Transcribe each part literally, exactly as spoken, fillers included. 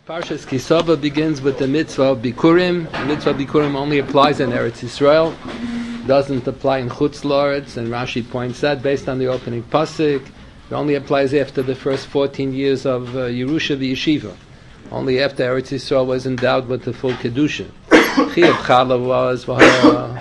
Parshas Kisava begins with the mitzvah of Bikurim. The mitzvah of Bikurim only applies in Eretz Yisrael, doesn't apply in Chutz La'aretz, and Rashi points that based on the opening pasuk. It only applies after the first fourteen years of uh, Yerusha v'Yeshiva. Only after Eretz Yisrael was endowed with the full Kedusha. Chiyuv Chala was, uh,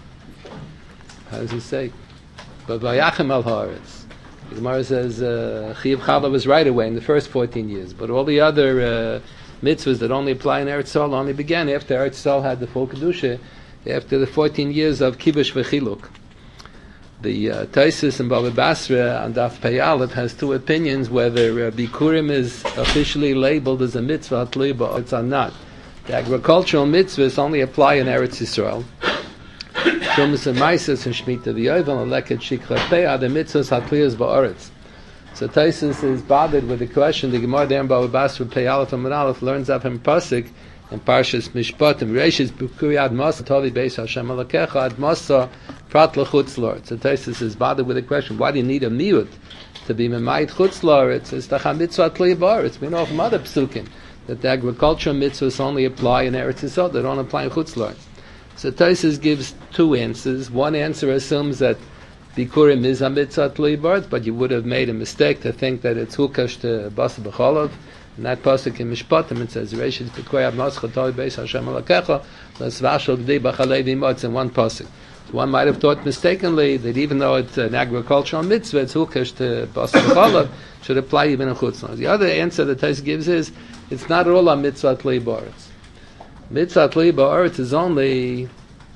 how does he say? But Vayachem al Haaretz. The Gemara says uh, Chiyuv Chala was right away in the first fourteen years, but all the other uh, mitzvahs that only apply in Eretz Yisrael only began after Eretz Yisrael had the full Kedusha, after the fourteen years of Kibush v'Chiluk. The uh, Taisus and Baba Basra on Daf Pei Aleph has two opinions whether uh, Bikurim is officially labeled as a mitzvah tluy ba'aretz or not. The agricultural mitzvahs only apply in Eretz Yisrael. Shumas and Maises and Shemitah v'Yovel and Leket Shikra Pei are the mitzvahs hatliyas ba'aretz. So Taisus is bothered with the question. The Gemara there in Baba Basra Pei Aleph and Aleph learns up in pasuk in Parshas Mishpatim. Reishis Bukuri Ad Masa Tovi Beis Hashem Alakecha Ad Masa Prat L'Chutz La'aretz. So Taisus is bothered with the question: why do you need a miut to be memayit Chutz La'aretz? It's the mitzvah tluy ba'aretz. We know from other psukim that the agricultural mitzvahs only apply in Eretz Yisrael; they don't apply in Chutz La'aretz. So Taisus gives two answers. One answer assumes that Bikurim is a mitzvah tluy ba'aretz, but you would have made a mistake to think that it's hukash to basa b'cholov. In that pasuk in Mishpatim it says Reishis B'Koi Ad Masa Tovi Beis Hashem Alakecha L'Svashal Gdei B'Chalei V'Imotz in one pasuk. So one might have thought mistakenly that even though it's an agricultural mitzvah, it's hukash to basa b'cholov, should apply even in Chutz La'aretz. The other answer that Taisus gives is it's not at all a mitzvah tluy ba'aretz. Mitzvah tluy ba'aretz is only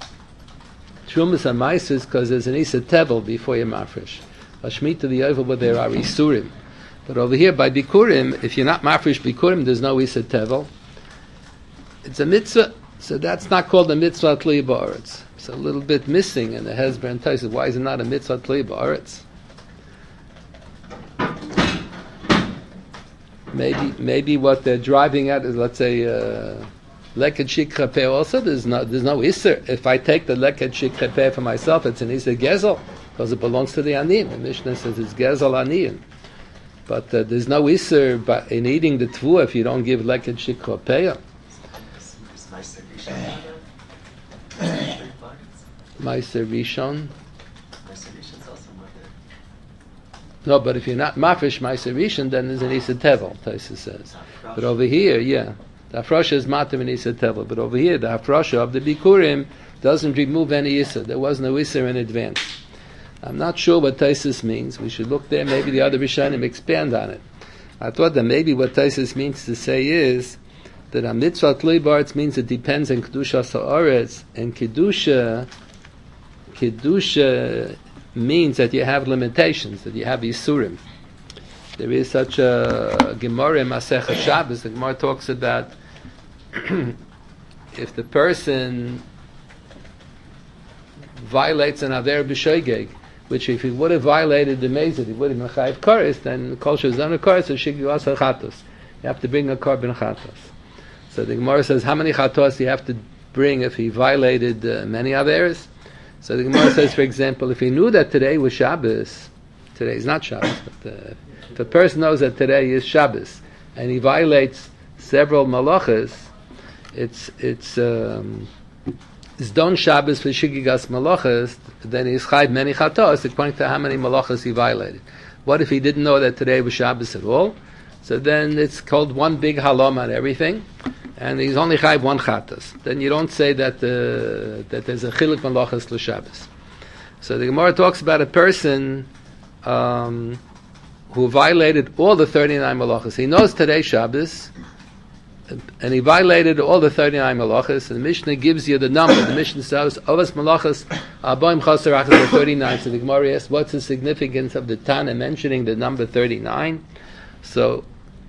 Shumas and Maises because there's an Isa Tevel before you mafresh. Hashmita v'Yovel, where there are Isurim. But over here by Bikurim, if you're not mafresh Bikurim, there's no Isa Tevel. It's a mitzvah, so that's not called a mitzvah tluy ba'aretz. It's a little bit missing in the Hezbollah and Taisus. Why is it not a mitzvah tluy ba'aretz? Maybe, maybe what they're driving at is, let's say, uh, leket shikra peh. Also, there's no, there's no iser. If I take the leket shikra peh for myself, it's an iser gezel because it belongs to the aniyim. The Mishnah says it's gezel aniyim. But uh, there's no iser in eating the tvua if you don't give leket shikra peh. Meiser Rishon. No, but if you're not mafresh Meiser Rishon, then there's an Isa Tevel, Taisus says. But over here, yeah, the Hafrosha is matam in Isa Tevel. But over here, the Hafrosha of the Bikurim doesn't remove any Isa. There was no Isa in advance. I'm not sure what Taisus means. We should look there. Maybe the other Rishonim expand on it. I thought that maybe what Taisus means to say is that a mitzvah tluy ba'aretz means it depends on Kedusha Sa'aretz, and Kedusha Kedusha means that you have limitations, that you have Yisurim. There is such a Gemara in Masechah Shabbos. The Gemara talks about if the person violates an Aver B'Shoigeg, which if he would have violated the Mezid, he would have been Chayiv Koris, then Kol Shazan Koris, so Shigi Asa Chatos. You have to bring a Korban Chatos. So the Gemara says, how many Chatos do you have to bring if he violated uh, many Averes? So the Gemara says, for example, if he knew that today was Shabbos, today is not Shabbos, but uh, if a person knows that today is Shabbos, and he violates several malachas, it's it's um, it's done Shabbos for Shigigas malachas, then he's chayv many chatos according to how many malachas he violated. What if he didn't know that today was Shabbos at all? So then it's called one big halom on everything, and he's only chayv one chatas. Then you don't say that uh, that there's a chiluk malachas l'Shabbos. So the Gemara talks about a person um, who violated all the thirty-nine malachas. He knows today Shabbos, and he violated all the thirty-nine malachas. And the Mishnah gives you the number. The Mishnah says, "Ovas malachas aboim chaser achas thirty-nine." So the Gemara asks, "What's the significance of the Tana mentioning the number thirty-nine?" So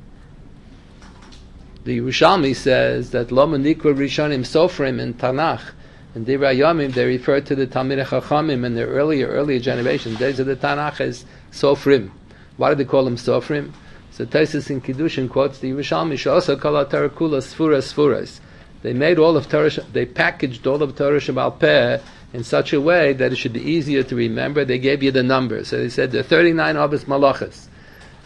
the Yerushalmi says that Lo Manikra Rishonim Sofrim in Tanakh and Divrei Yomim, they refer to the Talmidei Chachamim in their earlier earlier generations. Days of the Tanakh as Sofrim. Why do they call them Sofrim? So Taisus in Kiddushin quotes the Yerushalmi, She'osa kol ha'Torah kula sfuras sfuras. They made all of Torah, they packaged all of Torah Sheba'al Peh in such a way that it should be easier to remember. They gave you the numbers. So they said there are thirty-nine Avos Malachas.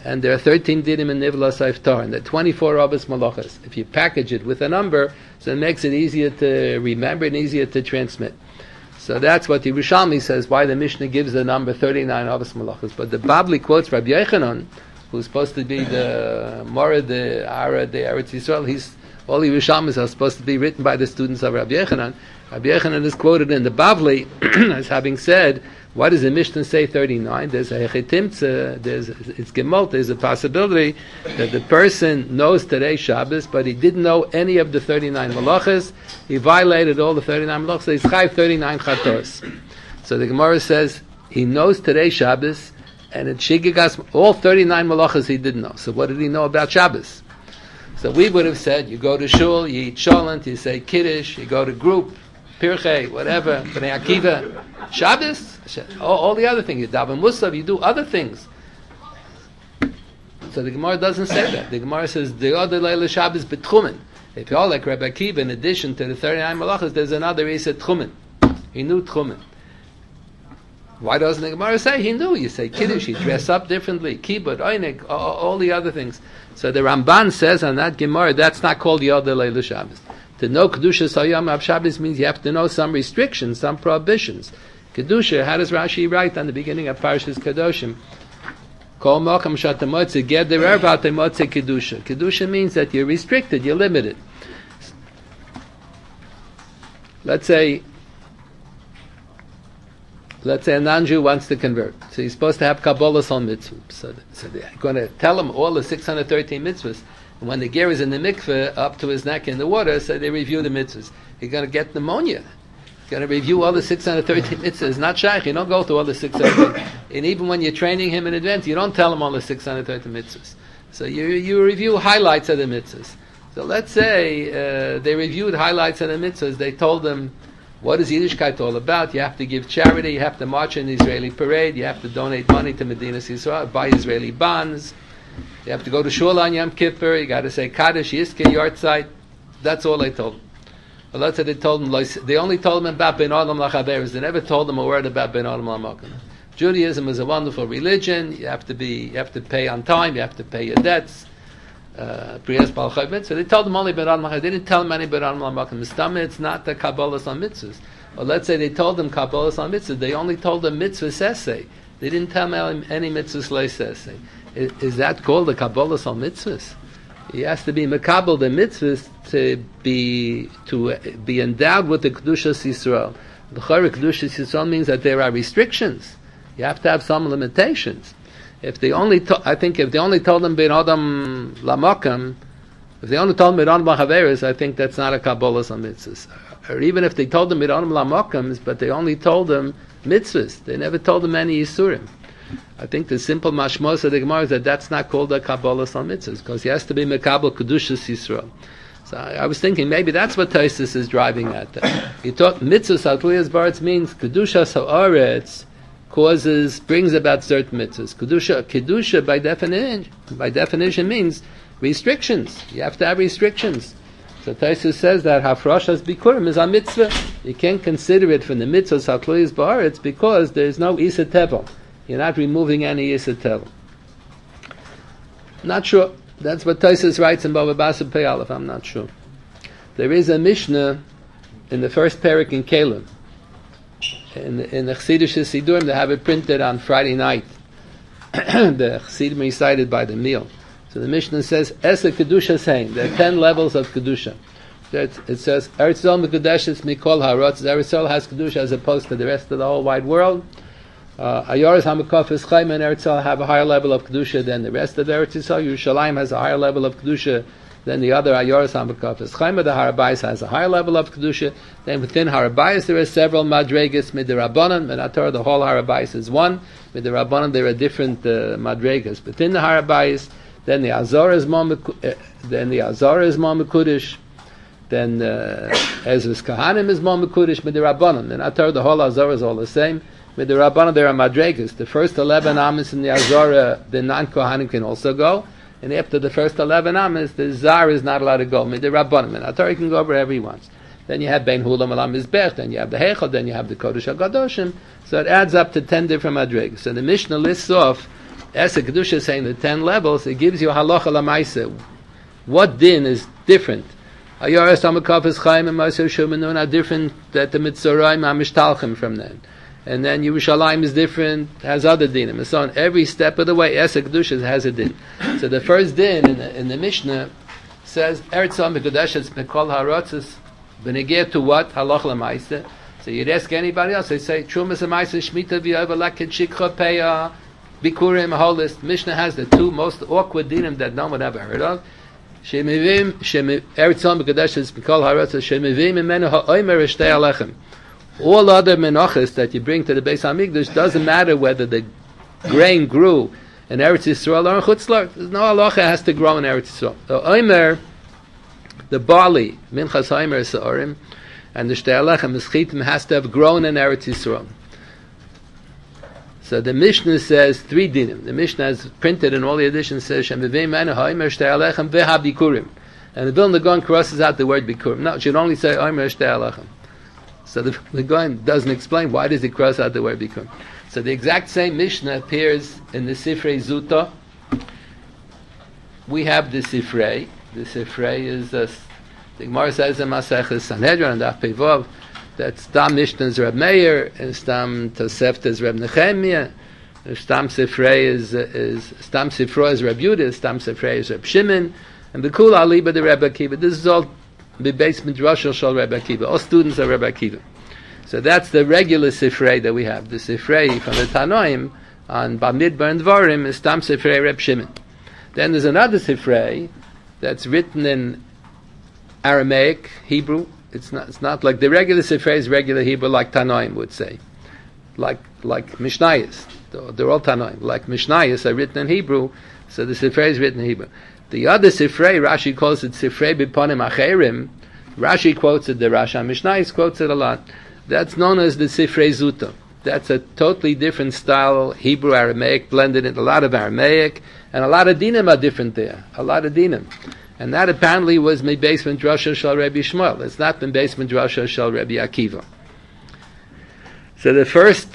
and there are thirteen dinim in Nivla Saiftar, and there are twenty-four Rabbis Malachas. If you package it with a number, so it makes it easier to remember and easier to transmit. So that's what the Yerushalmi says, why the Mishnah gives the number thirty-nine Rabbis Malachas. But the Babli quotes Rabbi Yochanan, who's supposed to be the Mora, the Ara, the Eretz Yisrael. He's, all the Yerushalmis are supposed to be written by the students of Rabbi Yochanan. Rabbi Yochanan is quoted in the Bavli as having said, why does the Mishnah say thirty-nine? There's a hechetimtza, there's, it's gemalt, there's a possibility that the person knows today's Shabbos, but he didn't know any of the thirty-nine malachas. He violated all the thirty-nine malachas, so he's chayv thirty-nine chatos. So the Gemara says, he knows today's Shabbos, and in Shigigas, all thirty-nine malachas he didn't know. So what did he know about Shabbos? So we would have said, you go to shul, you eat cholent, you say kiddush, you go to group, pirchei, whatever, b'nei akiva, Shabbos, all, all the other things, you daven musaf, you do other things. So the Gemara doesn't say that. The Gemara says, the other leila Shabbos b'tchumen. If you're like Rabbi Akiva, in addition to the thirty-nine malachas, there's another Isa tchumen. He knew tchumen. Why doesn't the Gemara say he knew? You say kiddush, you dress up differently, kibbut, oinig, all, all the other things. So the Ramban says on that Gemara, that's not called Yoda Leila Shabbos. To know Kedusha Sayam Av Shabbos means you have to know some restrictions, some prohibitions. Kedusha, how does Rashi write on the beginning of Parshas Kedoshim? Kol Mokam Shatamotze Geder Ervat Emotze Kedusha. Kedusha means that you're restricted, you're limited. Let's say Let's say a non-Jew wants to convert. So he's supposed to have Kabbalah on mitzvah. So, so they're going to tell him all the six hundred thirteen mitzvahs. And when the ger is in the mikveh, up to his neck in the water, so they review the mitzvahs. He's going to get pneumonia. He's going to review all the six hundred thirteen mitzvahs. Not shaykh. You don't go through all the six hundred thirteen. And even when you're training him in advance, you don't tell him all the six hundred thirteen mitzvahs. So you, you review highlights of the mitzvahs. So let's say uh, they reviewed highlights of the mitzvahs. They told him, what is Yiddishkeit all about? You have to give charity, you have to march in the Israeli parade, you have to donate money to Medinas Yisrael, buy Israeli bonds, you have to go to Shul on Yom Kippur, you got to say Kaddish, Yizke, Yortzeit. That's all they told him. Well, that's what they told him. They only told him about Ben Adam Lachaberes. They never told him a word about Ben Adam Lamakom. Judaism is a wonderful religion. You have to be, you have to pay on time, you have to pay your debts. Uh, so they told him only Ben Adam Lamakom. They didn't tell him any Ben Adam Lamakom. It's not the Kabbalah on mitzvahs. Or let's say they told him Kabbalah on mitzvahs. They only told him mitzvah sesei. They didn't tell him any mitzvahs lei sesei. Is, is that called the Kabbalah on mitzvahs? He has to be mekabel the mitzvahs to be to be endowed with the Kedushas Yisrael. The Chorah Kedushas Yisrael means that there are restrictions. You have to have some limitations. If they only, to, I think, if they only told them Ben Adam Lamakam, if they only told them Ben Adam Lachaveres, I think that's not a Kabbalah on mitzvahs. Or even if they told them Ben Adam Lamakams, but they only told them mitzvahs, they never told them any Yisurim. I think the simple mashmos of the Gemara is that that's not called a Kabbalah on mitzvahs, because he has to be Mekabel Kedushas Yisrael. So I, I was thinking maybe that's what Taisus is driving at. He taught mitzvahs al Kliyas Baretz means Kedushas ha'aretz causes, brings about certain mitzvahs. Kedusha, kedusha by definition, by definition means restrictions. You have to have restrictions. So Taisus says that hafrashas bikurim is a mitzvah. You can't consider it from the mitzvahs hakluyas ba'aretz because there is no isa tevel. You're not removing any isa tevel. Not sure. That's what Taisus writes in Bava Basra Pei Aleph. I'm not sure. There is a Mishnah in the first parak in Kalim. In, in the Chassidish Sidurim, they have it printed on Friday night. The Chassidim recited by the meal. So the Mishnah says, Esa Kedusha saying, there are ten levels of Kedusha. It says, Eretz Yisrael Mekudeshes Mikol Harotz. Eretz Yisrael has Kedusha as opposed to the rest of the whole wide world. Ayoris HaMekofes Chaim and Eretz Yisrael have a higher level of Kedusha than the rest of the Eretz Yisrael. Yerushalayim has a higher level of Kedusha than the other Ayoris HaMekofes Chaim. The Har HaBayis has a higher level of Kedusha. Then within Har HaBayis there are several Madregas Midirabanan. Menator, the whole Har HaBayis is one. Midirabanan there are different uh, Madregas. Within the Har HaBayis, then the Azor is more uh, then the Azor is more Mekudesh. Then uh, Ezra's Kahanim is more Mekudesh Midirabanan. Menator, the whole Azor is all the same. With the Rabbanah, there are Madregas. The first eleven Amos in the Azorah, the non-Kohanim can also go. And after the first eleven Amos, the Zar is not allowed to go. With the Rabbanah, and Atari can go wherever he wants. Then you have Ben Hulam Alam Mizbech, then you have the Heichel, then you have the Kodesh HaGadoshim. So it adds up to ten different Madregas. So the Mishnah lists off Esek Kedusha is saying the ten levels, it gives you halacha lamaisa. What din is different? Ayaras Amakafis Chaim and Maser Shumanun are different that the Mitzorayim are mishtalchim from them. And then Yerushalayim is different, has other dinim. And so on every step of the way, Esek Kedusha has a din. So the first din in the, in the Mishnah says, Eretz HaMikudeshes Mekol HaRotzes, Benegir to what? Halach lamaisa. So you'd ask anybody else, they say, Trumas lamaisa, Shemitah v'yova laket shikcha peya, Bikurim, Holist. Mishnah has the two most awkward dinim that no one ever heard of. Shemivim, Eretz HaMikudeshes Mekol HaRotzes, Shemivim imenu ha'omer eshtei alechem. All other menachas that you bring to the Beis HaMikdash doesn't matter whether the grain grew in Eretz Yisrael or in Chutz La'aretz. There's no halacha has to grow in Eretz Yisrael. The Omer, the barley, Minchas Omer Sa'orim, and the Shtei Alechem, Mischitim, has to have grown in Eretz Yisrael. So the Mishnah says three dinim. The Mishnah is printed in all the editions, says Shemivim Menu Ha'omer Shtei Alechem Veha Bikurim. And the Vilna Gaon crosses out the word Bikurim. No, it should only say Omer Shtei Alechem. So the, the Gaon doesn't explain why does he cross out the word Bikurim. So the exact same Mishnah appears in the Sifrei Zuta. We have the Sifrei. The Sifrei is a, the Gemara says in Maseches Sanhedrin and Daf Pei Vav that Stam Mishnah is Reb Meir and Stam Tosefta is Reb Nechemia. Stam Sifrei is is Stam Sifroi is Reb Yudah. Stam Sifrei is Reb Shimon, and the Kula Aliba the Reb Akiva. This is all the basement Rosh Shal Reb Akiva. All students are Reb Akiva. So that's the regular Sifrei that we have. The Sifrei from the Tanoim on Bamidbar and Dvarim is Stam Sifrei Reb Shimon. Then there's another Sifrei that's written in Aramaic, Hebrew. It's not, it's not like the regular Sifrei is regular Hebrew, like Tanoim would say. Like like Mishnayos. They're, they're all Tanoim. Like Mishnayos are written in Hebrew, so the Sifrei is written in Hebrew. The other Sifrei, Rashi calls it Sifrei Biponim Acherim. Rashi quotes it, the Rashi Mishnayos quotes it a lot. That's known as the Sifrei Zuta. That's a totally different style, Hebrew, Aramaic, blended in a lot of Aramaic, and a lot of dinim are different there. A lot of dinim. And that apparently was my basement drasha shal Rabbi Shmuel. It's not been basement drasha shal Rabbi Akiva. So the first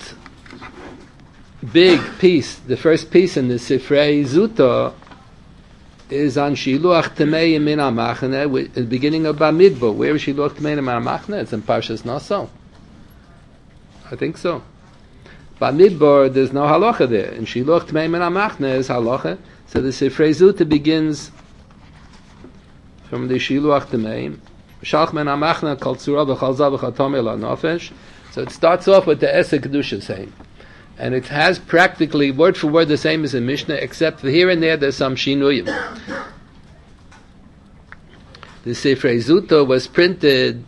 big piece, the first piece in the Sifrei Zuta is on Shiluach Tamei Min HaMachne, at the beginning of Bamidbar. Where is Shiluach Tamei Min HaMachne? It's in Parshas Naso. I think so. Bamidbar, there's no halacha there. In Shiluach Tamei Min HaMachne is halacha. So the Sifrei Zuta begins from the Shiluach Tamei. Shalch Min HaMachne Kol Tzura V'Chal Zav V'Chal Tomei LaNofesh. So it starts off with the Esek Kedusha saying. And it has practically word for word the same as in Mishnah, except for here and there there's some shinuyim. The Sifrei Zuta was printed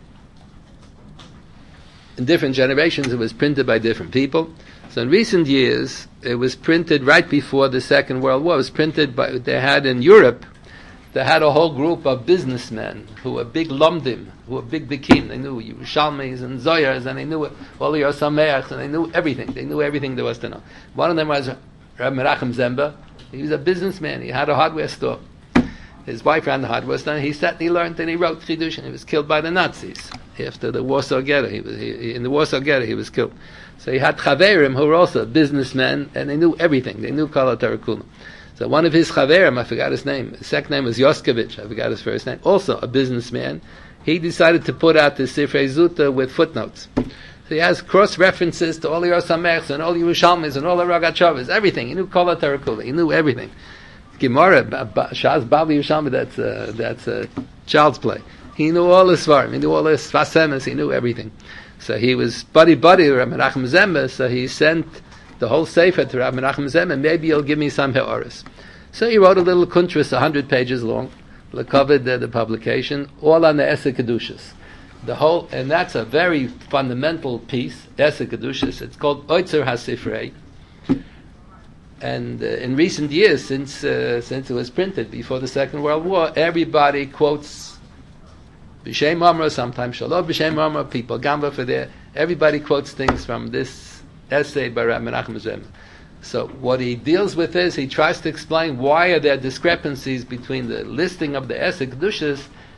in different generations. It was printed by different people. So in recent years, it was printed right before the Second World War. It was printed by, they had in Europe, they had a whole group of businessmen who were big lomdim, who were big bikim. They knew Yerushalmis and Zoyars, and they knew all the Yosameachs, and they knew everything. They knew everything there was to know. One of them was Rabbi Menachem Zemba. He was a businessman. He had a hardware store. His wife ran the hardware store, and he sat and he learned and he wrote Chidush, and he was killed by the Nazis. After the Warsaw Ghetto, he was, he, he, in the Warsaw Ghetto, he was killed. So he had Chaverim, who were also businessmen, and they knew everything. They knew Kala Tarakulam. So one of his chaverim, I forgot his name, his second name was Yoskevich, I forgot his first name, also a businessman, he decided to put out the Sifrei Zuta with footnotes. So he has cross-references to all the Yosamechs and all the Yerushalmis and all the Ragachavas, everything. He knew Kol HaTarakula, he knew everything. Gemara, Shaz Babi Yerushalmi, that's a, that's a child's play. He knew all the Svarim, he knew all the Svasemas, he knew everything. So he was buddy-buddy with Rabbi Menachem Zemba, so he sent the whole Sefer to Rabbi Menachem Zemba, and maybe he'll give me some He'oris. So he wrote a little kuntras, a hundred pages long, covered the, the publication, all on the Esek Kedushas. The whole, and that's a very fundamental piece, Esek Kedushas. It's called Oitzer HaSifrei. And uh, in recent years, since uh, since it was printed before the Second World War, everybody quotes B'Shem Amra, sometimes Shalom B'Shem Amra, people Gamba for there. Everybody quotes things from this essay by Rabbi Menachem Zemba. So what he deals with is he tries to explain why are there discrepancies between the listing of the Esek Kedushas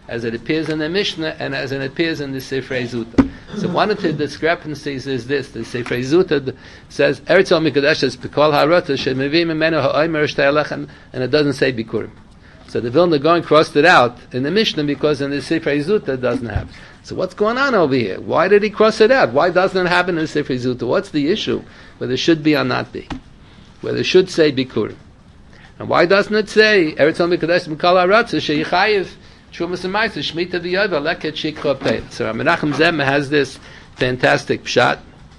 as it appears in the Mishnah and as it appears in the Sifrei Zuta. So one of the discrepancies is this: the Sifrei Zuta says Eretz Yisrael Mikudeshes B'Kol Harata Shemivim Mimenu Ha'omer Shtei Alechem, and it doesn't say Bikurim. So the Vilna Gaon crossed it out in the Mishnah because in the Sifrei Zuta it doesn't have. So what's going on over here? Why did he cross it out? Why doesn't it happen in the Sifrei Zuta? What's the issue? Whether it should be or not be? Whether it should say Bikurim. And why doesn't it say Eretz Yisrael Mikudeshes B'Kol Harata Sheyichayev Trumas and Ma'aser Shmita V'Yova Leket Shikra Pei? So Menachem Zema has this fantastic pshat.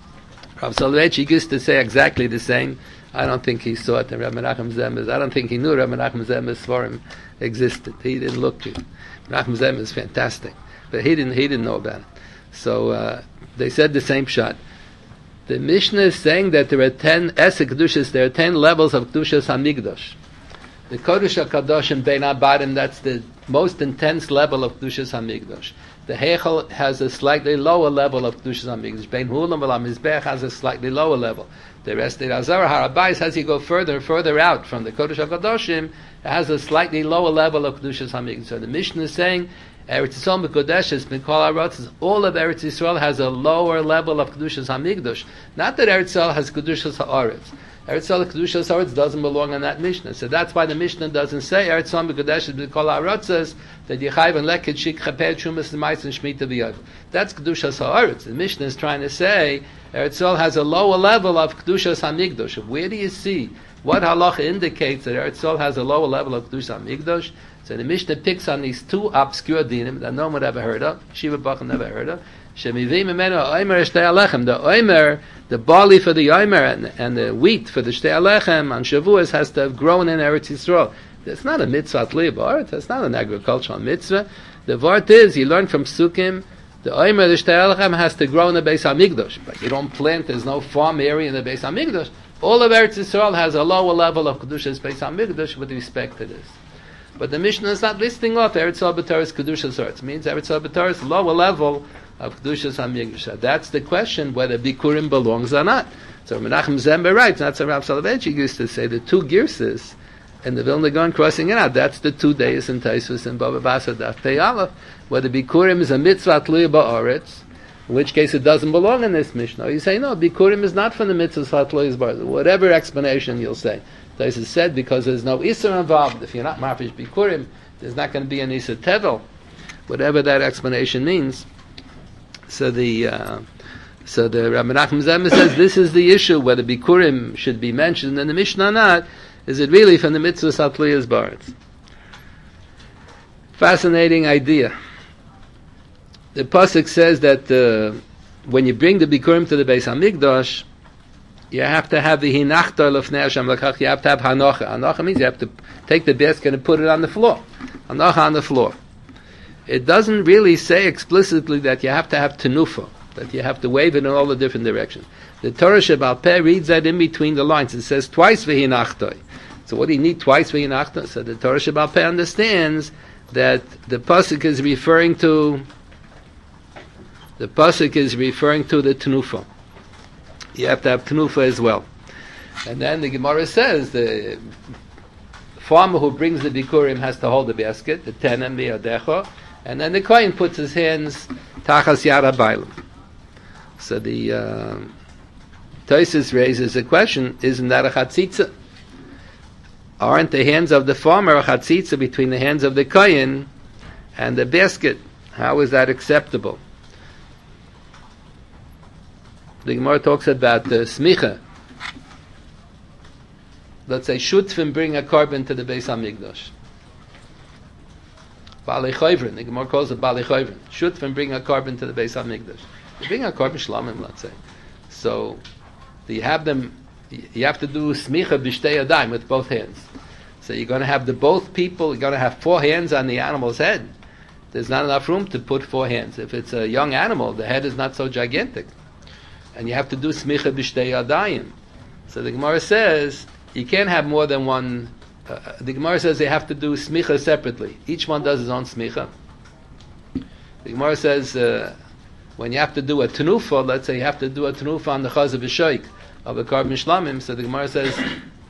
Rav Soloveitchik used to say exactly the same. I don't think he saw it in Rav Menachem Zema's. I don't think he knew Rav Menachem Zema's Svarim existed. He didn't look it. Menachem Zema is fantastic, but he didn't. He didn't know about it. So uh, they said the same pshat. The Mishnah is saying that there are ten Esek Kedushas. There are ten levels of Kedushas Hamikdash. The Kodesh HaKadosh and Bein Abadim, that's the most intense level of Kedushas HaMikdash. The Heichel has a slightly lower level of Kedushas HaMikdash. Bein Hulam V'Lamizbech has a slightly lower level. The rest of the Azara Harabais, as you go further and further out from the Kodesh HaKadoshim, has a slightly lower level of Kedushas HaMikdash. So the Mishnah is saying, Eretz Yisrael Mekudeshes B'Kol Haratzos, all of Eretz Yisrael has a lower level of Kedushas HaMikdash. Not that Eretz Yisrael has Kedushas HaAretz. Eretz Yisrael Kedushas HaAretz doesn't belong in that Mishnah. So that's why the Mishnah doesn't say Eretz Yisrael Mekudeshes B'Kol Haratzos that Yechayv and Leket Shik Chapeh Shumas L'Mais and Shmita V'Yov. That's Kedushas HaAretz. The Mishnah is trying to say Eretz Yisrael has a lower level of Kedushas HaMikdash. Where do you see what halacha indicates that Eretz Yisrael has a lower level of Kedushas HaMikdash? So the Mishnah picks on these two obscure dinim that no one ever heard of, Shiva Bacham never heard of. Shemivim Mimenu Ha'omer Shtei Alechem. The omer, the barley for the omer and, and the wheat for the Shtei Alechem on Shavuos has to have grown in Eretz Yisrael. It's not a mitzvah tliya b'aretz. It's not an agricultural mitzvah. The vart is, you learn from Sukkim, the omer, the Shtei Alechem has to grow in the Beis HaMikdash. But you don't plant, there's no farm area in the Beis HaMikdash. All of Eretz Yisrael has a lower level of Kedushas Beis HaMikdash with respect to this. But the Mishnah is not listing off Eretz Yisrael B'Torah's Kedushas Eretz. It means Eretz Yisrael B'Torah's lower level of Kedushas HaMikdash. That's the question, whether Bikurim belongs or not. So Menachem Zember writes, not so Rav Soloveitchik used to say, the two girses and the Vilna Gaon crossing it out, that's the two days in Taisus and Bava Basra Daf Pei Aleph. Whether Bikurim is a mitzvah tluya ba'aretz, in which case it doesn't belong in this Mishnah. You say, no, Bikurim is not from the mitzvah tluya ba'aretz. Whatever explanation you'll say. Taisus said, because there's no Isser involved. If you're not Mafish Bikurim, there's not going to be an Isser Tevel. Whatever that explanation means. So the uh, so the Rabbi Menachem Zema says this is the issue, whether Bikurim should be mentioned in the Mishnah or not. Is it really from the mitzvah Satliyas Baretz? Fascinating idea. The pasuk says that uh, when you bring the Bikurim to the Beis Hamikdash, you have to have the hinachta lefnei Hashem lakach. You have to have hanocha. Hanocha means you have to take the basket and put it on the floor. Hanocha on the floor. It doesn't really say explicitly that you have to have tenufa, that you have to wave it in all the different directions. The Torah Shebal Peh reads that in between the lines. It says twice v'hinachtoi. So what do you need twice v'hinachtoi? So the Torah Shebal Peh understands that the pasuk is referring to the pasuk is referring to the tenufa. You have to have tenufa as well. And then the Gemara says the farmer who brings the bikurim has to hold the basket, the tenem biyadecho, and then the kohen puts his hands tachas yad habaylim. So the uh, Tosfos raises a question: isn't that a chatzitza? Aren't the hands of the farmer a chatzitza between the hands of the kohen and the basket? How is that acceptable? The Gemara talks about the smicha. Let's say shutfim bring a carbon to the Beis Hamikdash. Balei Chayvrin, the Gemara calls it Balei Chayvrin. Shutfim bring a carbon to the Beis Hamikdash. They bring a carbon shlamim, let's say. So you have them. You have to do smicha b'shtei yadayim with both hands. So you're going to have the both people. You're going to have four hands on the animal's head. There's not enough room to put four hands. If it's a young animal, the head is not so gigantic, and you have to do smicha b'shtei yadayim. So the Gemara says you can't have more than one. Uh, the Gemara says they have to do smicha separately. Each one does his own smicha. The Gemara says uh, when you have to do a tenufa, let's say you have to do a tenufa on the chaz of a sheikh of a carbon shlamim. So the Gemara says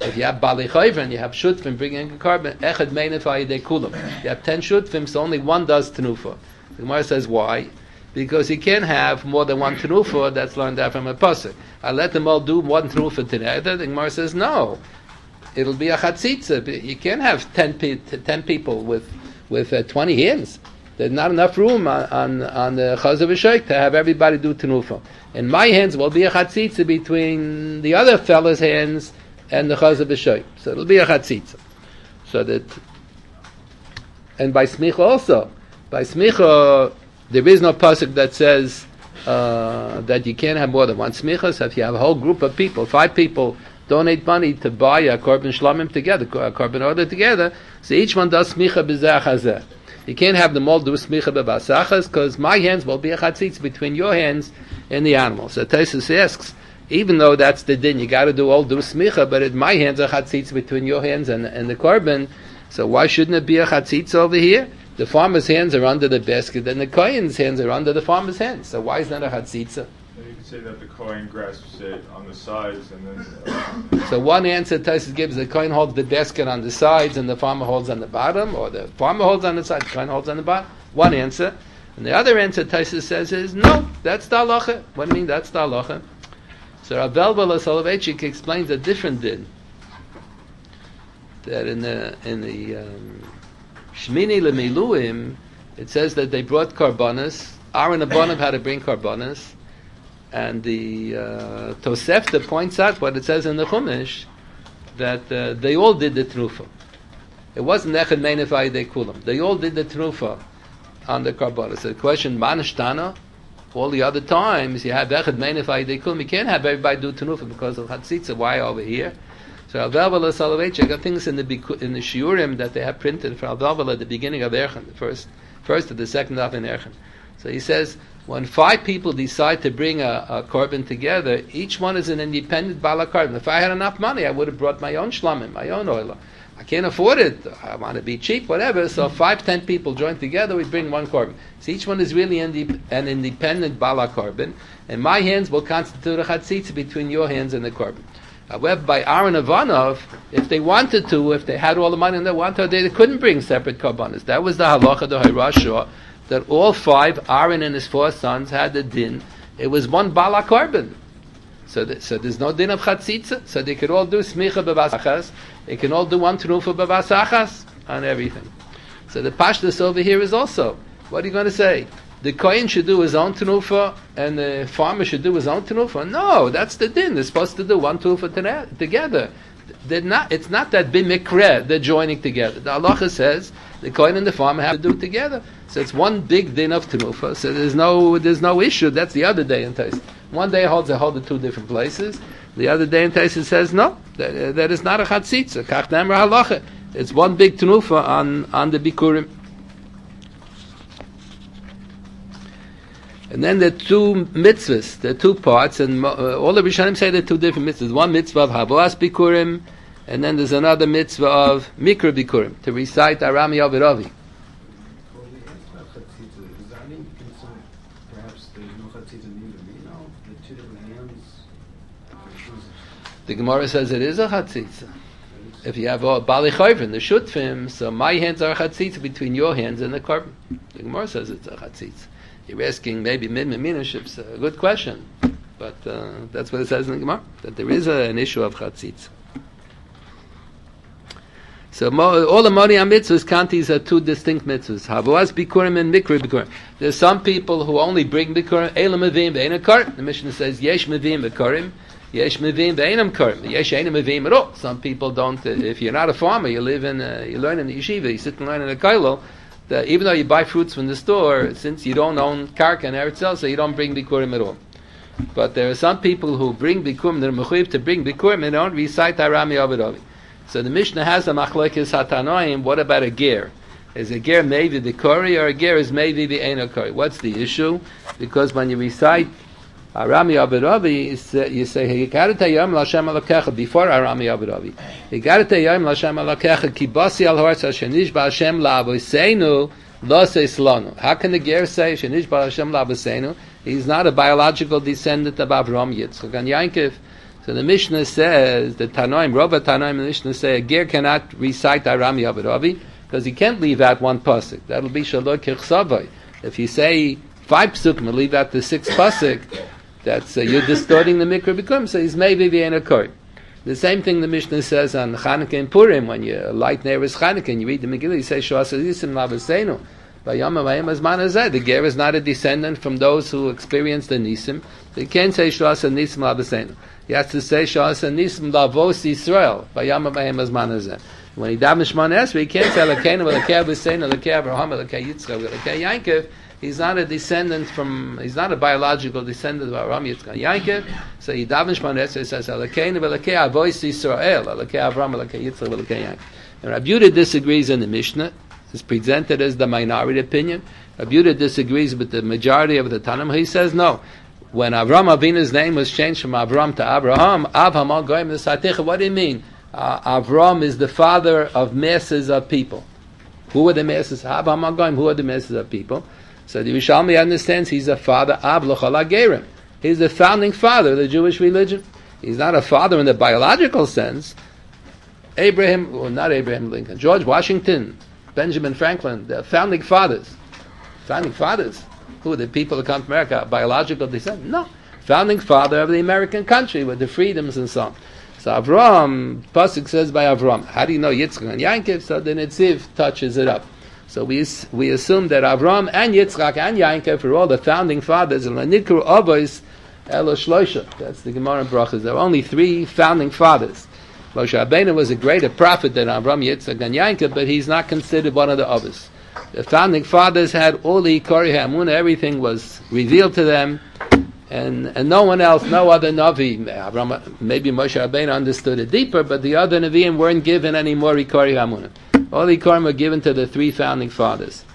If you have Bali Chayver and you have Shutfim bringing a carbon, Echad Meinef Ayidei Kulam. You have ten Shutfim, so only one does Tenufa. The Gemara says, why? Because you can't have more than one Tenufa, that's learned out from a Pasuk. I let them all do one Tenufa together. The Gemara says, no. It'll be a Chatzitza. You can't have ten, pe- ten people with, with uh, twenty hands. There's not enough room on, on, on the Chazar V'Shoik to have everybody do Tenufa. In my hands will be a Chatzitza between the other fellow's hands and the Chazar V'Shoik. So it'll be a Chatzitza. So that, and by Smicha also, by Smicha, there is no pasuk that says uh, that you can't have more than one Smicha. So if you have a whole group of people, five people donate money to buy a Korban Shlamim together, a Korban Order together, so each one does Smicha B'zeh Chazeh. You can't have them all do Smicha B'Basachas, because my hands will be a Chatzitz between your hands and the animal. So Taisus asks, even though that's the din, you got to do all do Smicha, but in my hands are Chatzitz between your hands and, and the Korban, so why shouldn't it be a Chatzitz over here? The farmer's hands are under the basket, and the Kohen's hands are under the farmer's hands. So why is that a Chatzitza? You could say that the Kohen grasps it on the sides, and then. Uh, so one answer Taisus gives: the Kohen holds the basket on the sides, and the farmer holds on the bottom, or the farmer holds on the side, the Kohen holds on the bottom. One answer, and the other answer Taisus says is no. That's the halacha. What do you mean? That's the halacha. So Rav Elbala Soloveitchik explains a different din. That in the in the um, Shmini Lemiluim, it says that they brought karbanas. Aaron Abonim had to bring karbanas, and the uh, Tosefta points out what it says in the Chumash that uh, they all did the Tenufa. It wasn't Echad Meinef Ayidei Kulam. They all did the Tenufa on the karbanas. So the question, Manashtana, all the other times you have Echad Meinef Ayidei Kulam. You can't have everybody do Tenufa because of Chatzitza. Why over here? So Al-Velvala Soloveitchik, I got things in the in the Shiurim that they have printed for Al-Velvala at the beginning of Erchen, the first, first or the second half in Erchen. So he says, when five people decide to bring a, a korban together, each one is an independent bala korban. If I had enough money, I would have brought my own shlamim, my own oil. I can't afford it. I want to be cheap, whatever. So five, ten people join together, we bring one korban. So each one is really inde- an independent bala korban, and my hands will constitute a chatzitza between your hands and the korban. However, by Aaron Avanov, if they wanted to, if they had all the money and they wanted to, they couldn't bring separate korbanos. That was the halacha, the Hayrashah, that all five, Aaron and his four sons, had the din. It was one bala korban. So, that, so there's no din of chatzitza. So they could all do smicha b'vasachas. They can all do one tenufa b'vasachas on everything. So the pashtus over here is also, what are you going to say? The kohen should do his own tenufa, and the farmer should do his own tenufa. No, that's the din. They're supposed to do one tenufa together. They're not. It's not that b'mikre they're joining together. The halacha says the kohen and the farmer have to do it together. So it's one big din of tenufa. So there's no there's no issue. That's the other day in Tais. One day holds they hold it two different places. The other day in Tais it says no, that, that is not a chatzitza. Kach nemra halacha. It's one big tenufa on on the bikurim. And then the two mitzvahs, the two parts, and uh, all the Rishonim say they're two different mitzvahs. One mitzvah of Havoas Bikurim, and then there's another mitzvah of Mikra Bikurim, to recite Arami Aviravi. Well, we asked about Chatzitza. Does that mean perhaps there's no Chatzitza neither? You know, the two different hands? The Gemara says it is a Chatzitza. If you have a Bali Chayvin, the Shutfim, so my hands are a Chatzitza between your hands and the korban. The Gemara says it's a Chatzitza. You're asking maybe mid minaship's a good question, but uh, that's what it says in the Gemara, that there is a, an issue of chatzitz. So mo, all the Mori mitzvahs, kantis, are two distinct mitzvahs. Havoas bikurim and mikra bikurim. There's some people who only bring bikurim, elam mevim ve'enam karim. The Mishnah says yesh mevim bikurim, yesh mevim ve'enam karim, yesh einam mevim at all. Some people don't. Uh, if you're not a farmer, you live in, uh, you learn in the yeshiva, you sit and learn in a kollel. That even though you buy fruits from the store, since you don't own karka and Eretz Yisrael, so you don't bring bikurim at all. But there are some people who bring bikurim, they're mechuyev to bring bikurim and don't recite Arami Aviravi. So the Mishnah has a machlokes hatanoim. What about a ger? Is a ger maybe the kori or a ger is maybe the eno kori? What's the issue? Because when you recite Arami Aviravi, you say Hikarita Yom Lashem Alakecha before Arami Aviravi. Hikarita Yom Lashem Alakecha Kibasi Al Horsa Shenish Ba Hashem La'avoseinu Lo Seislanu. How can the ger say Shenish Ba Hashem La'avoseinu? He's not a biological descendant of Avram Yitzchak and Yankov. So the Mishnah says, the Tanoim, Rova Tanoim in the Mishnah say, a ger cannot recite Arami Avadavi, because he can't leave out one pasuk. That'll be Shalot Kirchsavai. If you say five psukim and leave out the sixth pasuk, that's, uh, you're distorting the Mikra Bikurim, so he's maybe v'yein akor. The same thing the Mishnah says on Chanukah and Purim, when you light Neiros Chanukah and you read the Megillah, you say, Shoasa Yisim Lavasenu. The ger is not a descendant from those who experienced the Nisim. So you can't say Shoasa Nisim Lavasenu. He has to say Shoasa Nisim Lavos Yisrael. When he davens Shemona Esrei, he can't say Elokeinu, Elokei Avosenu, Elokei Avraham, Elokei Yitzchak, Elokei Yaakov. He's not a descendant from, he's not a biological descendant of Avraham, Yitzchak, Yaakov. So he davens Shemona Esrei, he says Elokeinu, Elokei Avos Yisrael, Elokei Avraham, Elokei Yitzchak, Elokei Yaakov. And Rabbi Yehuda disagrees in the Mishnah. It's presented as the minority opinion. Rabbi Yehuda disagrees with the majority of the Tanam. He says no. When Avram Avinu's name was changed from Avram to Abraham, Avram al Goyim the Satecha, what do you mean? Uh, Avram is the father of masses of people. Who are the masses? Avram al Goyim, who are the masses of people? So the Yerushalmi understands he's a father, Av L'chol HaGerim. He's the founding father of the Jewish religion. He's not a father in the biological sense. Abraham, well, not Abraham Lincoln, George Washington, Benjamin Franklin, the founding fathers. Founding fathers? Who are the people that come to America? Biological descent? No. Founding father of the American country with the freedoms and so on. So Avram, Pasuk says by Avram. How do you know Yitzchak and Yaakov? So the Netziv touches it up. So we we assume that Avram and Yitzchak and Yaakov are all the founding fathers. And Nikru Avos Elo Shloisha. That's the Gemara in Brachos. There are only three founding fathers. Moshe Rabbeinu was a greater prophet than Avram, Yitzchak, and Yaakov, but he's not considered one of the others. The founding fathers had all the Ikari HaEmunah, everything was revealed to them, and and no one else, no other Navi, Avram, maybe Moshe Rabbeinu understood it deeper, but the other Nevi'im weren't given any more Ikari HaEmunah. All the Ikarim were given to the three founding fathers.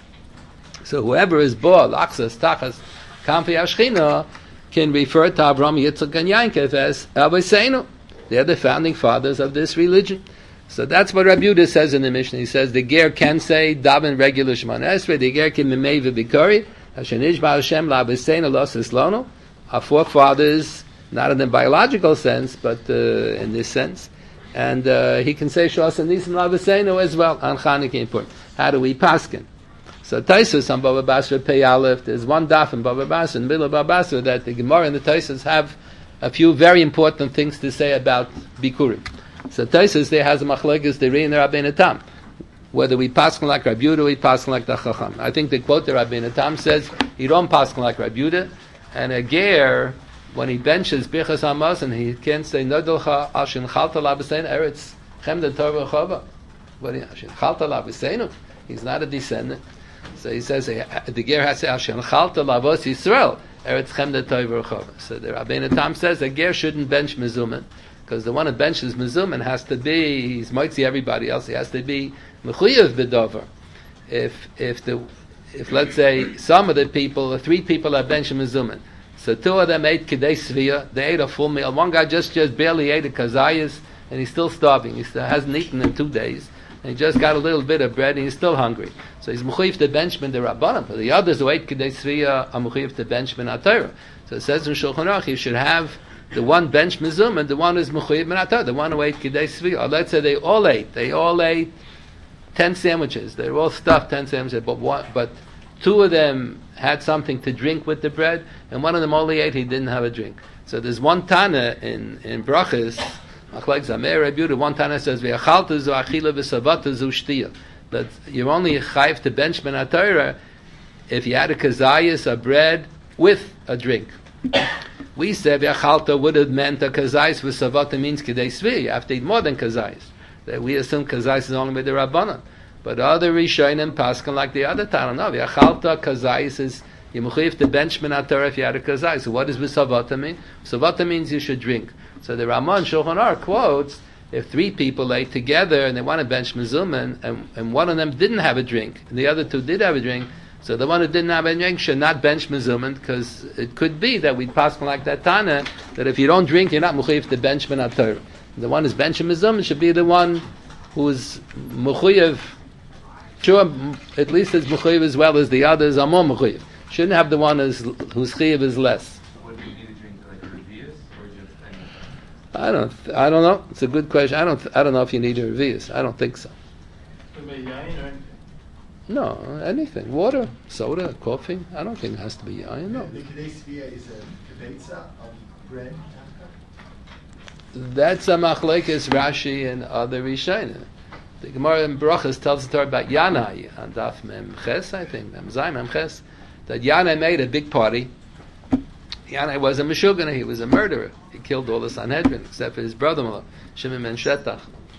So whoever is Bo, Laksas, Tachas, Kamfi Ashchina, can refer to Avram, Yitzchak, and Yaakov as Avosenu. They're the founding fathers of this religion. So that's what Rabbi Yehuda says in the Mishnah. He says the ger can say daven regular Shemona Esrei. The ger can mimei v'bikori. Hashem nishba Hashem la'abeseinu los eslono. Our forefathers, not in the biological sense, but uh, in this sense, and uh, he can say shos and nisim la'abeseinu as well on Chanukah and Purim. How do we paskin? So Taisus on Baba Basra Pei Aleph. There's one daf in Baba Basra in the middle of Baba Basra that the Gemara and the Taisus have a few very important things to say about bikurim. So Taisus there has a machlekes the Ri and the Rabbeinu Tam. Whether we paskin like Rabbi Yehuda, we paskin like the Chacham. I think the quote the Rabbeinu Tam says he don't paskin like Rabbi Yehuda, and a ger when he benches bichas hamas and he can't say nodolcha ashin chalta labeseinu eretz chem Torah chava. What ashin chalta labeseinu? He's not a descendant. So he says the ger has to say ashin chalta lavos Yisrael eretz chem Torah chava. So the Rabbeinu Tam says the ger shouldn't bench mezuman. Because the one who benches mezuman has to be, he's moitzi everybody else, he has to be mechuyev b'dover. If, if the, if let's say some of the people, three people are benching mezuman, so two of them ate kedei sviyah, they ate a full meal, one guy just, just barely ate a kazayas, and he's still starving, he still hasn't eaten in two days, and he just got a little bit of bread, and he's still hungry. So he's mechuyev to benchman the rabbanim, but the others who ate kedei sviyah are mechuyev to benchman HaTorah. So it says in Shulchan Aruch, you should have the one bench mizum and the one is mechuyev min HaTorah, the one who ate kedei sviyah. Or let's say they all ate, they all ate ten sandwiches. They were all stuffed ten sandwiches, but one, but two of them had something to drink with the bread, and one of them only ate. He didn't have a drink. So there's one Tana in in Brachos, Machlek Zameir Rabbi Yehuda. One Tana says ve'achalta zu achila v'savata zu shtiya. That you're only chayv to bench min HaTorah if you had a kazayas, a bread with a drink. We said Yachalta would have meant a kazais with savata means kedei svi. You have to eat more than kazais. We assume kazais is only with the rabbanon, but other rishonim paskin like the other Tana. No, Yachalta kazais is you mechuyev to bench min HaTorah if you had a kazais. So what does with savata mean? Savata means you should drink. So the Ramon Shulchan Aruch quotes if three people ate together and they want to bench mezuman, and, and one of them didn't have a drink and the other two did have a drink. So the one who didn't have a drink should not bench mezuman, because it could be that we'd pass like that Tana, that if you don't drink, you're not mechuyev to bench min HaTorah. The one who's benching mezuman should be the one who's mechuyev, sure, at least as mechuyev as well as the others are more mechuyev. Shouldn't have the one who's, whose chiyav is less. What do you need to drink, like Revius, or just any? I don't. I don't know. It's a good question. I don't. I don't know if you need a revius. I don't think so. No, anything. Water, soda, coffee. I don't think it has to be yain. No. The kedei svia is a kibetza of bread. That's a machlekes Rashi and other Rishonim. The Gemara in Brachas tells the story about Yanai on Daf Mem Ches, I think, Mem Zay Mem Ches, that Yanai made a big party. Yanai was a Meshugana, he was a murderer. He killed all the Sanhedrin except for his brother-in-law, Shimon ben Shetach.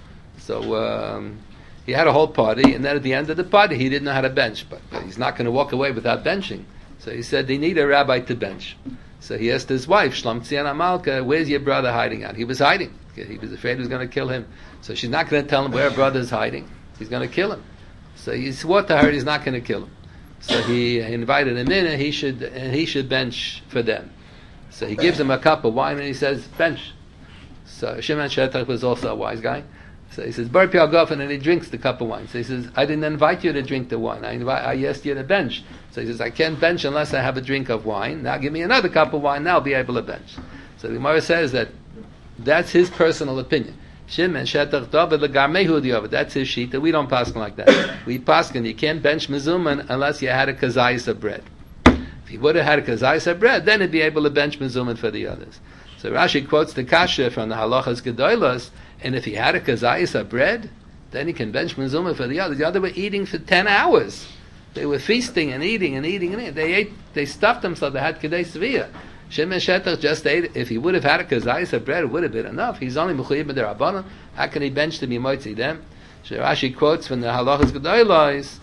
So um, he had a whole party, and then at the end of the party, he didn't know how to bench, but, but he's not going to walk away without benching. So he said they need a rabbi to bench. So he asked his wife, Shlam Tzion Amalka, where's your brother hiding out? He was hiding. He was afraid he was going to kill him. So she's not going to tell him where her brother is hiding. He's going to kill him. So he swore to her he's not going to kill him. So he invited him in, and he should and he should bench for them. So he gives him a cup of wine, and he says, bench. So Shimon Shetach was also a wise guy. So he says, Bar Pial Gofen, and he drinks the cup of wine. So he says, I didn't invite you to drink the wine. I, invite, I asked you to bench. So he says, I can't bench unless I have a drink of wine. Now give me another cup of wine, now I'll be able to bench. So the Gemara says that that's his personal opinion. Shimon Shetach David Legarmehu Diovid. That's his sheet. That we don't paskin like that. We paskin you can't bench mezuman unless you had a kazayis of bread. If you would have had a kazayis of bread, then he'd be able to bench mezuman for the others. So Rashi quotes the kasha from the halachas gedolos, and if he had a kazayis of bread, then he can bench mezuman for the others. The others were eating for ten hours. They were feasting and eating and eating and eating. They ate. They stuffed themselves. They had kedei svia. Shimon Shetach just ate. If he would have had a kazayis of bread, it would have been enough. He's only mechuyim b'derabbanan. How can he bench to be moitzi them? So Rashi quotes from the halachas gedolos.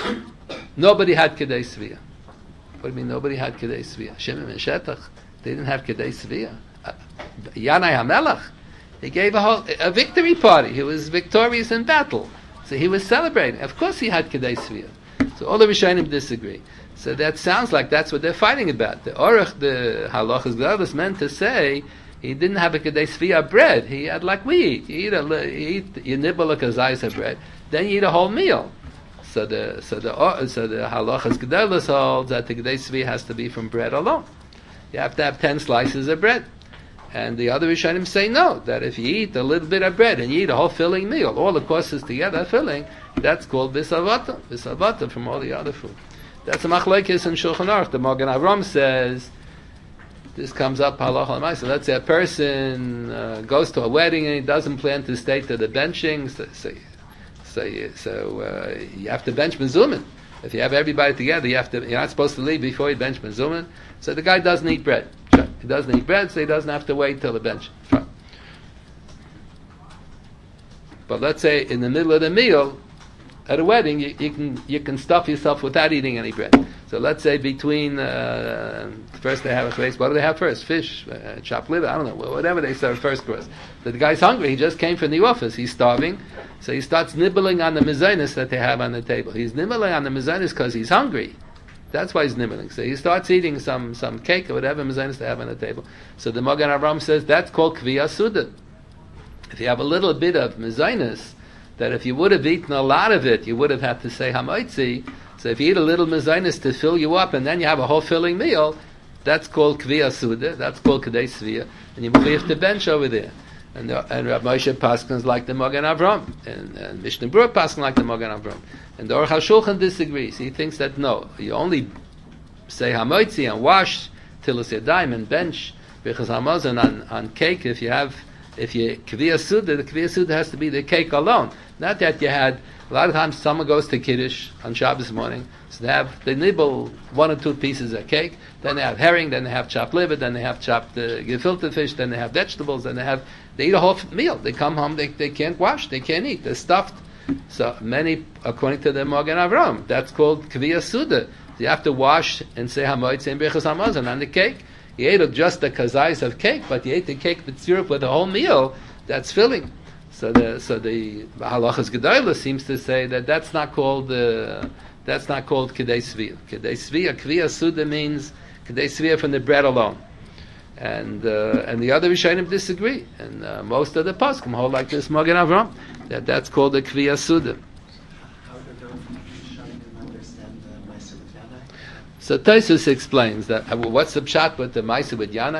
Nobody had kedei svia. What do you mean? Nobody had kedei svia. Shimon and Shetach, they didn't have kedei svia. Uh, Yanai HaMelech, he gave a whole a victory party. He was victorious in battle, so he was celebrating. Of course, he had kedei svia. So all the Rishonim disagree. So that sounds like that's what they're fighting about. The Orach, the halachas gedolos meant to say he didn't have a kedei svia bread. He had like we eat. You eat a you, eat, you nibble a kazayis of bread, then you eat a whole meal. So the so the so the halachas gedolos holds that the kedei svia has to be from bread alone. You have to have ten slices of bread. And the other Rishonim say no, that if you eat a little bit of bread and you eat a whole filling meal, all the courses together filling, that's called bisavata, bisavata from all the other food. That's a machlekes in Shulchan Aruch. The Magen Avram says, this comes up halacha l'maisa. So let's say a person uh, goes to a wedding and he doesn't plan to stay to the benching, so, so, so, so uh, you have to bench mezumin. If you have everybody together, you have to. You're not supposed to leave before you bench mezumin. So the guy doesn't eat bread. He doesn't eat bread, so he doesn't have to wait till the bench. But let's say in the middle of the meal, at a wedding, you, you can you can stuff yourself without eating any bread. So let's say between uh, first they have a place. What do they have first? Fish, uh, chopped liver. I don't know. Whatever they serve first course. The guy's hungry. He just came from the office. He's starving, so he starts nibbling on the mezainis that they have on the table. He's nibbling on the mezainis because he's hungry. That's why he's nibbling. So he starts eating some, some cake or whatever mezainis they have on the table. So the Magen Avram says that's called kviyas suda. If you have a little bit of mezainis, that if you would have eaten a lot of it, you would have had to say hamaitzi. So if you eat a little mezainis to fill you up, and then you have a whole filling meal, that's called kviyas suda. That's called kedei svia, and you have to bench over there. And the, and Rav Moshe Paskins like the Magen Avram, and, and Mishnah Berurah Paskins like the Magen Avram. And the Aruch HaShulchan disagrees. He thinks that no, you only say hamoitzi and wash tilas yadayim and bench b'chaz hamazon on on cake if you have if you kviyas suda. The kviyas suda has to be the cake alone. Not that you had a lot of times someone goes to Kiddush on Shabbos morning, so they have they nibble one or two pieces of cake, then they have herring, then they have chopped liver, then they have chopped uh, gefilte fish, then they have vegetables, then they have they eat a whole meal. They come home, they they can't wash, they can't eat, they're stuffed. So many, according to the Magen Avram, that's called kviyas suda. You have to wash and say hamoitzi and bechas hamazon on the cake. You ate just the kazayis of cake, but you ate the cake with syrup with the whole meal. That's filling. So the so the halachas gedolos seems to say that that's not called uh, that's not called kedei svia. Kedei svia, kviyas suda means kedei svia from the bread alone. And uh, and the other Rishonim disagree, and uh, most of the poskim hold like this Magen Avram that that's called the kviyas suda. How do the Rishonim understand the Ma'aseh with Yanai? So Tosfos explains that uh, what's the pshat with the Ma'aseh with Yanai.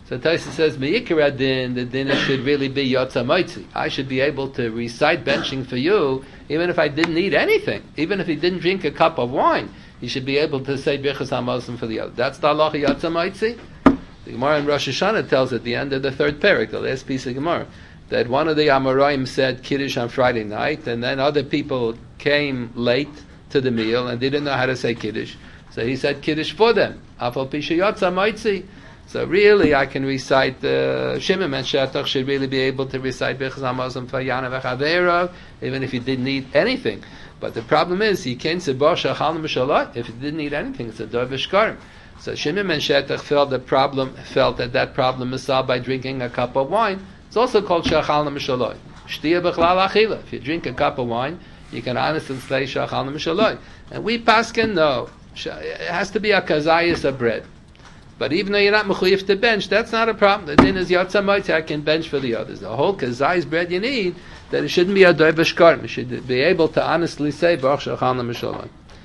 So Taisa says, Me'ikra din, the din should really be Yotza Moitzi. I should be able to recite benching for you, even if I didn't eat anything. Even if he didn't drink a cup of wine, he should be able to say Birchas HaMazon for the other. That's the halacha Yotza Moitzi. The Gemara in Rosh Hashanah tells at the end of the third parak, the last piece of Gemara, that one of the Amoraim said Kiddush on Friday night, and then other people came late to the meal and didn't know how to say Kiddush. So he said Kiddush for them. Afal Pisha Yotza Moitzi. So really, I can recite the uh, Shimon and Shetach should really be able to recite Birchas HaMazon for Yana v'Chaveirav, even if he didn't eat anything. But the problem is, he can't say Bar Shachalim B'Shalot. If he didn't eat anything, it's a Dor V'Shkarim. So Shimon and Shetach felt the problem, felt that that problem is solved by drinking a cup of wine. It's also called Shachalim B'Shalot. Shtiya B'Chlal Achila. If you drink a cup of wine, you can honestly say Shachalim B'Shalot. And we paskin no, it has to be a kazayas of bread. But even though you're not mechuyev to bench, that's not a problem. The din is Yotza Moitzi, I can bench for the others. The whole kazayas bread you need, that it shouldn't be a doy v'shkarim. You should be able to honestly say Baruch Shachalna Mishalom.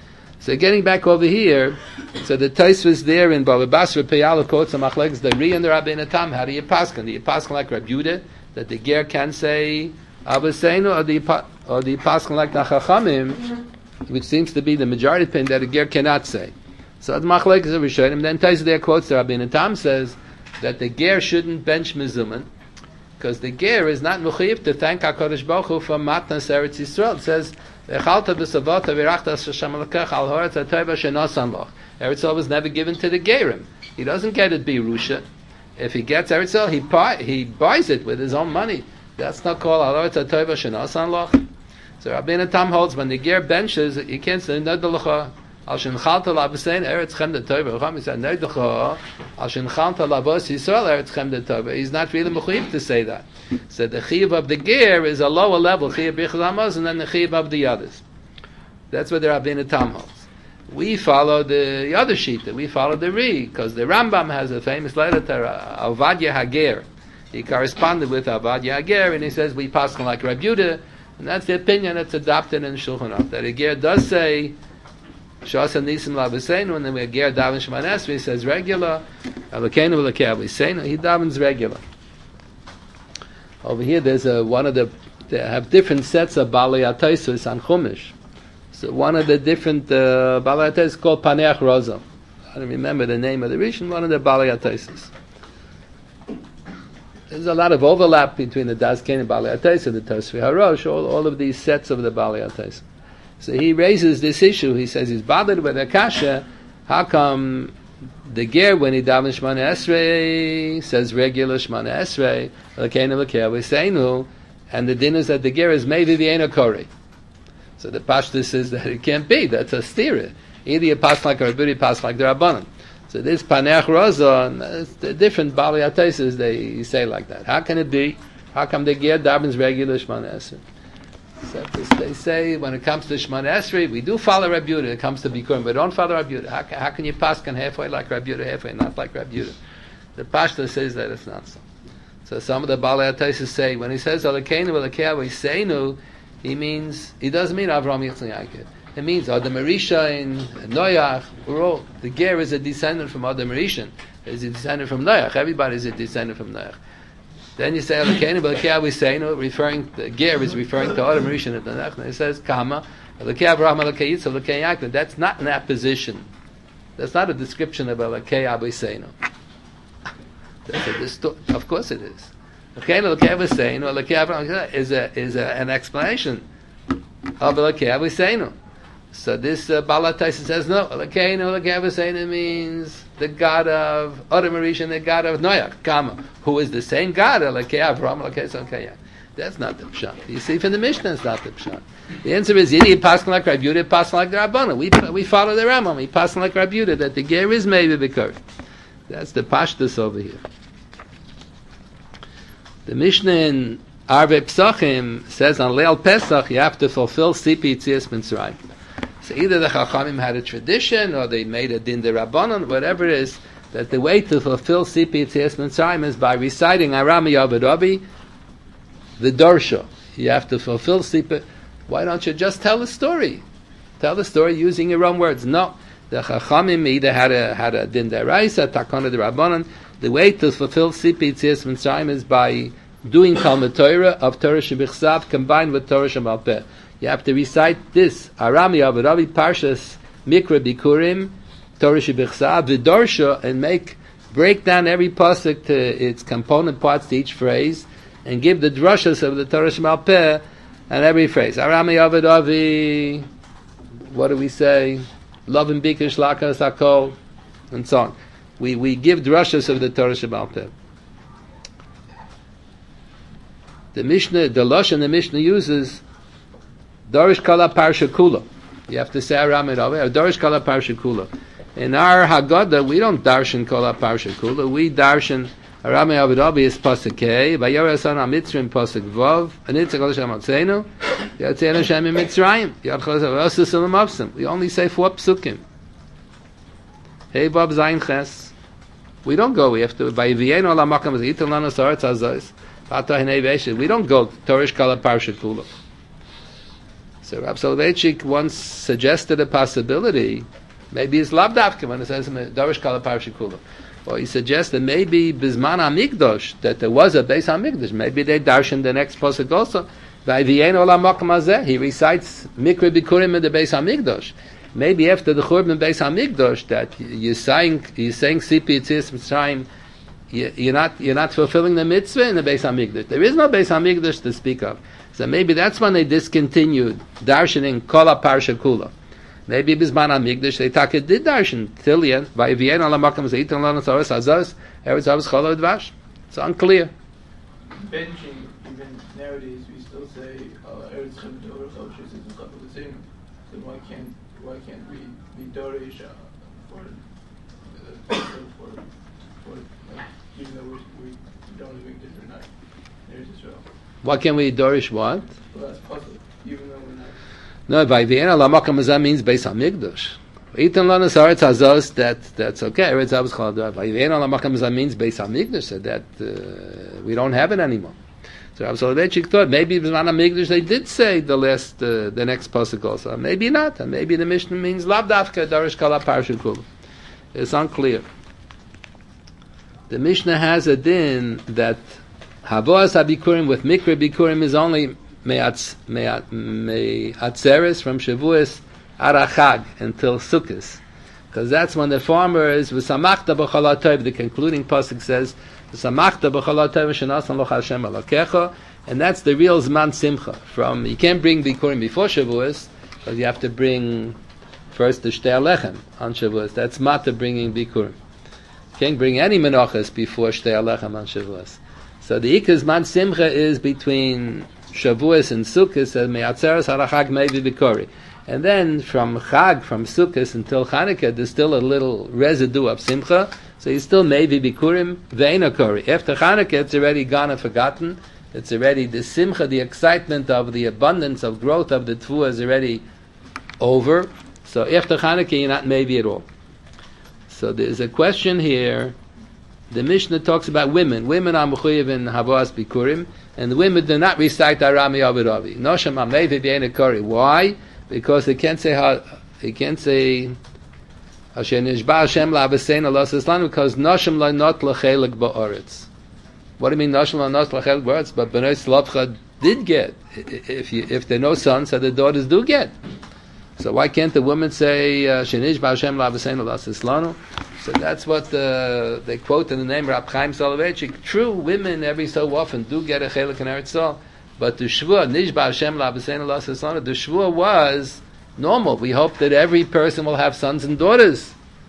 So getting back over here, so the Tais was there in Bava Basra Peyala quotes and Machlegs the Ri and the Rabbeinu Tam. How do you paskin? Do you paskin like Rabbi Yehuda that the ger can say Abaseinu, or do you or do you paskin like the Chachamim, which seems to be the majority opinion that a ger cannot say? So the Machlek is a Rishonim. Then Tais there quotes the Rabbeinu Tam says that the ger shouldn't bench mizuman because the ger is not mechuyev to thank HaKadosh Baruch Hu for matnas Eretz Yisrael. It says Echalta b'savota v'rachta Hashem alekech al haaretz ha'tova shenasan loch. Eretz Yisrael was never given to the gerim. He doesn't get it birusha. If he gets Eretz Yisrael, he buy, he buys it with his own money. That's not called al haaretz ha'tova shenasan loch. So Rabbeinu Tam holds when the ger benches, he can't say nedelecha. Al shenchalta labasein eretz chem de tova. Chacham said nedelecha al shenchalta labos Yisrael eretz chem de tova. He's not really mechuyev to say that. So the chiyuv of the ger is a lower level chiyuv Birchas HaMazon, and then the chiyuv of the others. That's what the Rabbeinu Tam holds. We follow the other sheet. We follow the Ri, because the Rambam has a famous letter to Avadia Hager. He corresponded with Avadia Hager, and he says we pass like Rabbi Yehuda, and that's the opinion that's adopted in Shulchan Aruch. That a ger does say Shas Nisim Labaseinu, and then a ger daven Shema Esrei, he says regular. Elokeinu v'Elokei Aviseinu, he davens regular. Over here, there's a one of the they have different sets of Balei Ataisus on Chumash. So one of the different uh, Balei Ataisus is called Paneach Rosa. I don't remember the name of the Rishon. One of the Balei Ataisus. There's a lot of overlap between the Dazken and Balei Ataisus and the Tosfei Harosh. All, all of these sets of the Balei Ataisus. So he raises this issue. He says he's bothered with the kasha. How come the ger, when he davens Shemana Esrei, says regular Shemana Esrei, Elokeinu Elokei Aviseinu, and the din is that the ger is maybe v'eino korei. So the pashtus says that it can't be. That's a stira. Either you pass like a Rabbi, you pass like the Rabbanan. So this Paneach Rosa, and the different Balei Ataisus, they say like that. How can it be? How come the ger davens regular Shemana Esrei? So they say when it comes to Shemana Esrei, we do follow Rabbi Yehuda. It comes to Bikurim, but don't follow Rabbi Yehuda. How, how can you pass can halfway like Rabbi Yehuda, halfway not like Rabbi Yehuda? The Pashta says that it's not so. So some of the Balei Ataisus say when he says Elokeinu Elokei Aviseinu, he means he doesn't mean Avraham Yitzchak Yaakov. It means Adam Marisha in Noach. We're all the ger is a descendant from Adam Marisha. Is a descendant from Noach. Everybody is a descendant from Noach. Then you say Elokeinu Elokei Aviseinu, referring the ger is referring to Adam Marisha and Noach. And it says Kama Elokei Avraham Elokei Yitzchak Elokei Yaakov. That's not in that position. That's not a description of Elokei Aviseinu. That's a distor- of course it is. Elokei Aviseinu, Elokei Avraham is a is a, an explanation of Elokei Aviseinu. So this uh, Balei Ataisus says no. Elokeinu Elokei Aviseinu means the God of Adam Marisha and the God of Noach, Kama, who is the same God, Elokei Avraham, Elokei Yaakov. That's not the pshat. You see, from the Mishnah, it's not the pshat. The answer is either you pass like Rabbi Yehuda, pass like the Rabbanan. We we follow the Rambam. We pass like Rabbi Yehuda that the ger is maybe b'kur. That's the pashtus over here. The Mishnah in Arvei Pesachim says on Leil Pesach you have to fulfill Sipi Yitzias Mitzrayim. So either the Chachamim had a tradition or they made a din de Rabbanon, whatever it is, that the way to fulfill Sipi Yitzias Mitzrayim is by reciting Aram Yavad Rabbi, the Dorsha. You have to fulfill Sipi. Why don't you just tell the story? Tell the story using your own words. No. The Chachamim either had a had a din deraisa, takana de Rabbanon. The way to fulfill Sipi Tzias Mitzrayim is by doing Talmud Torah of Torah Shebichsav combined with Torah Shemal Peh. You have to recite this, Arami Avaravi Parshas Mikra Bikurim, Torah Shebichsav, V'dorsha, and make, break down every pasuk to its component parts to each phrase, and give the drashas of the Torah Shemal Peh and every phrase. Arami Avaravi, what do we say? Love and Bikish Lakas Hakol, and so on. We we give drashas of the Torah Shemal Peh. The Mishnah, the Lashon the Mishnah uses Dorish Kala Parsha Kula. You have to say Aram and Ave, Dorish Kala Parsha Kula. In our Haggadah, we don't darshan Kala Parsha Kula. We darshan Aram and Ave is Pasuk K, Vayera San HaMitzrim Pasuk Vav, Anitzak Al Shem Atzeinu, Yatzei Hashem in Mitzrayim, Yad Chol Osus Elam Avsim. We only say four psukim. Hey Vav Zayin Ches. We don't go. We have to by Vieno Olam Makam Zitul Lana Saretz Azos. We don't go Torish Kala Parsha Kula. So Rab Soloveitchik once suggested a possibility. Maybe it's Labdavka when it says Torish Kala Parsha Kula. Or he suggested maybe Bizman HaMikdosh, that there was a Beis HaMikdosh. Maybe they darshan the next pasuk also. By Vieno Olam Makam Hazeh, he recites Mikra Bikurim in the Beis HaMikdosh. Maybe after the Churban Beis HaMikdosh, that you're saying you're saying Sipi Tzis Mitzrayim, you're not you're not fulfilling the mitzvah in the Beis HaMikdash. There is no Beis HaMikdash to speak of. So maybe that's when they discontinued darshaning Kala Parsha Kula. Maybe Bizman HaMikdash they taka did darshan Tilian by Vienna Lamakam Zeitan Lana Saras Azaz Eretz Avos Cholo Dvash. It's unclear. Benching even nowadays we still say Eretz Chem Torah Cholshis is a couple of the same. So why can't why can't we be Dorish uh, for uh, for for like, even though we we don't live in different night there's Israel. Why can't we Dorish what? Well, that's possible, even though we're not. No, by Vienna Lamakam Hazeh means Beis HaMikdash. Itan Lana Saretz Hazos, that that's okay. Eretz Avos Chol Dvash. By Vienna Lamakam Hazeh means Beis HaMikdash, so that uh, we don't have it anymore. So Rab Soloveitchik thought maybe Bizman HaMikdash they did say the last, uh, the next pasuk also. Maybe not. And maybe the Mishnah means Labdavka Dorish Kala Parsha Kula. It's unclear. The Mishnah has a din that Havos HaBikurim with Mikra Bikurim is only Me'atzeres from Shavuos Arachag until Sukkot. Because that's when the farmer is V'samachta b'chol ha'tov. The concluding pasuk says V'samachta b'chol ha'tov shenasan loch Hashem Elokecha, and that's the real Zman Simcha. From you can't bring Bikurim before Shavuos, because you have to bring first the Shtei Alechem on Shavuos. That's Mata bringing Bikurim. You can't bring any Menachas before Shtei Alechem on Shavuos. So the Ikaz Zman Simcha is between Shavuos and Sukkot, and Me'atzeres Harachag Mevi Bikori. And then from Chag, from Sukkot until Chanukah, there's still a little residue of Simcha, so you still Mevi Bikurim, Ve'ena Kori. After Chanukah, it's already gone and forgotten. It's already the Simcha, the excitement of the abundance of growth of the Tfuah is already over. So after Chanukah, you're not Mevi at all. So there's a question here. The Mishnah talks about women. Women are mechuyev in Havos Bikurim, and the women do not recite Arami Aviravi. Nosham Amevi Ve'ena Kori. Why? Because they can't say how they can't say Asher Nishba Hashem La'avesein Alos Islam, because Nosham La Not L'Chelik Ba'oretz. What do you mean Nosham La Not L'Chelik Ba'oretz? But Bnei Slavcha did get. If you, if there are no sons, so the daughters do get. So why can't the woman say Asher Nishba Hashem La'avesein Alos Islam? So that's what uh, they quote in the name Rab Chaim Soloveitchik. True, women every so often do get a chelik in Eretz Yisrael, but the Shvua, Nishba Hashem La'avesein Alos Islam, the Shvua was normal. We hope that every person will have sons and daughters.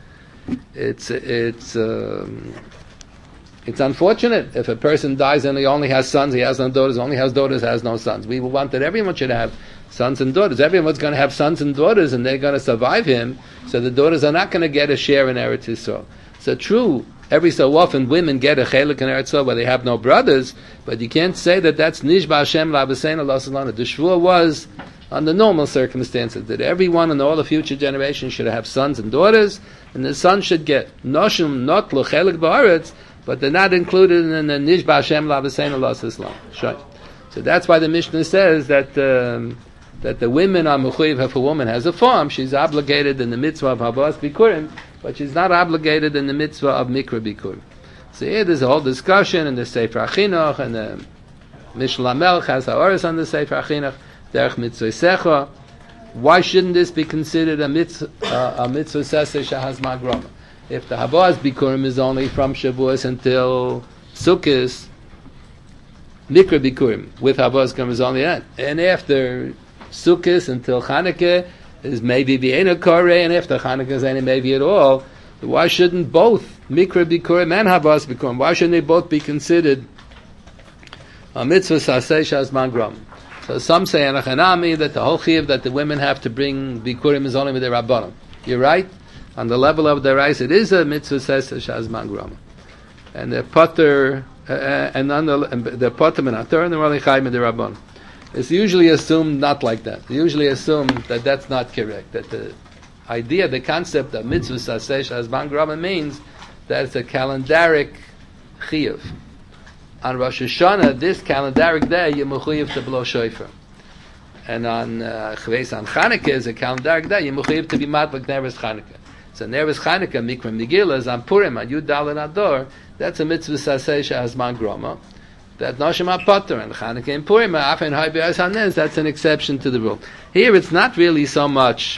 It's it's um, it's unfortunate if a person dies and he only has sons, he has no daughters, only has daughters, has no sons. We want that everyone should have sons and daughters. Everyone's going to have sons and daughters, and they're going to survive him. So the daughters are not going to get a share in Eretz Yisrael. So true, every so often women get a chelik in Eretz Yisrael where they have no brothers, but you can't say that that's Nishba Hashem La'avesein Alos Islam. The Shvua was under normal circumstances that everyone in all the future generations should have sons and daughters, and the sons should get Noshim Not L'Chelik Ba'aretz, but they're not included in the Nishba Hashem La'avesein Alos Islam. Sure. So that's why the Mishnah says that um, that the women are mechuyev. If a woman has a farm, she's obligated in the mitzvah of Havos Bikurim, but she's not obligated in the mitzvah of Mikra Bikurim. So here there's a whole discussion in the Sefer HaChinuch, and the Mishnah Melch has Ha'oris on the Sefer HaChinuch, Derech Mitzvah Secha. Why shouldn't this be considered a mitzvah, uh, a mitzvah saseh shehazman grama? If the Habaz Bikurim is only from Shavuos until Sukkot, Mikra Bikurim with Habaz Bikurim is only that. And after Sukkot until Chanukah is maybe Vienna Kore, and after Chanukah is any maybe at all. Why shouldn't both Mikra Bikurim and Habaz Bikurim, why shouldn't they both be considered a mitzvah saseh shehazman grama? So some say in Achanami that the whole chiyuv that the women have to bring bikurim is only with the rabbanim. You're right. On the level of the rice, it is a mitzvah says shazman grama, and the potter uh, and on the and the potter and ator and the rali chayim the rabbanim. It's usually assumed not like that. They usually assume that that's not correct. That the idea, the concept of mitzvah says shazman grama means that it's a calendaric chiyuv. On Rosh Hashanah, this calendaric day, you're mechuyev to blow shofar. And on uh, Chveis on Chanukah is a calendaric day, you're mechuyev to be matbak Neres Chanukah. So Neres Chanukah, Mikra Megillah, is on Purim, on Yud Daled Ador, that's a mitzvah saseh shehazman grama. That Noshim HaPotter, and Chanukah and Purim, Afen Hai B'Yaz HaNez, that's an exception to the rule. Here, it's not really so much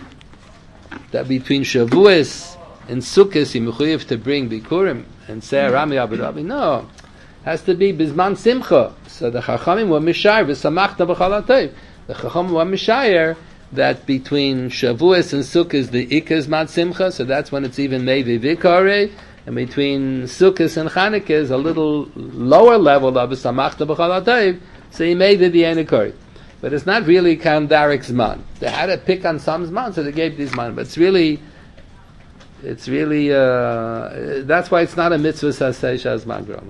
that between Shavuos and Sukkot, you're mechuyev to bring Bikurim, and say Rami Abu Dhabi. No. Has to be bizman simcha. So the Chachamim were mishayir v'samachta b'chol hatov. The Chachamim were mishayir that between Shavuos and Sukkot the Ikar is man simcha, so that's when it's even maybe vikare, and between Sukkot and Chanukah is a little lower level of v'samachta b'chol hatov, so you may be enikari. But it's not really kalendaric zman. They had to pick on some zman, so they gave these zman. But it's really, it's really, uh, that's why it's not a mitzvah saseh shehazman grama.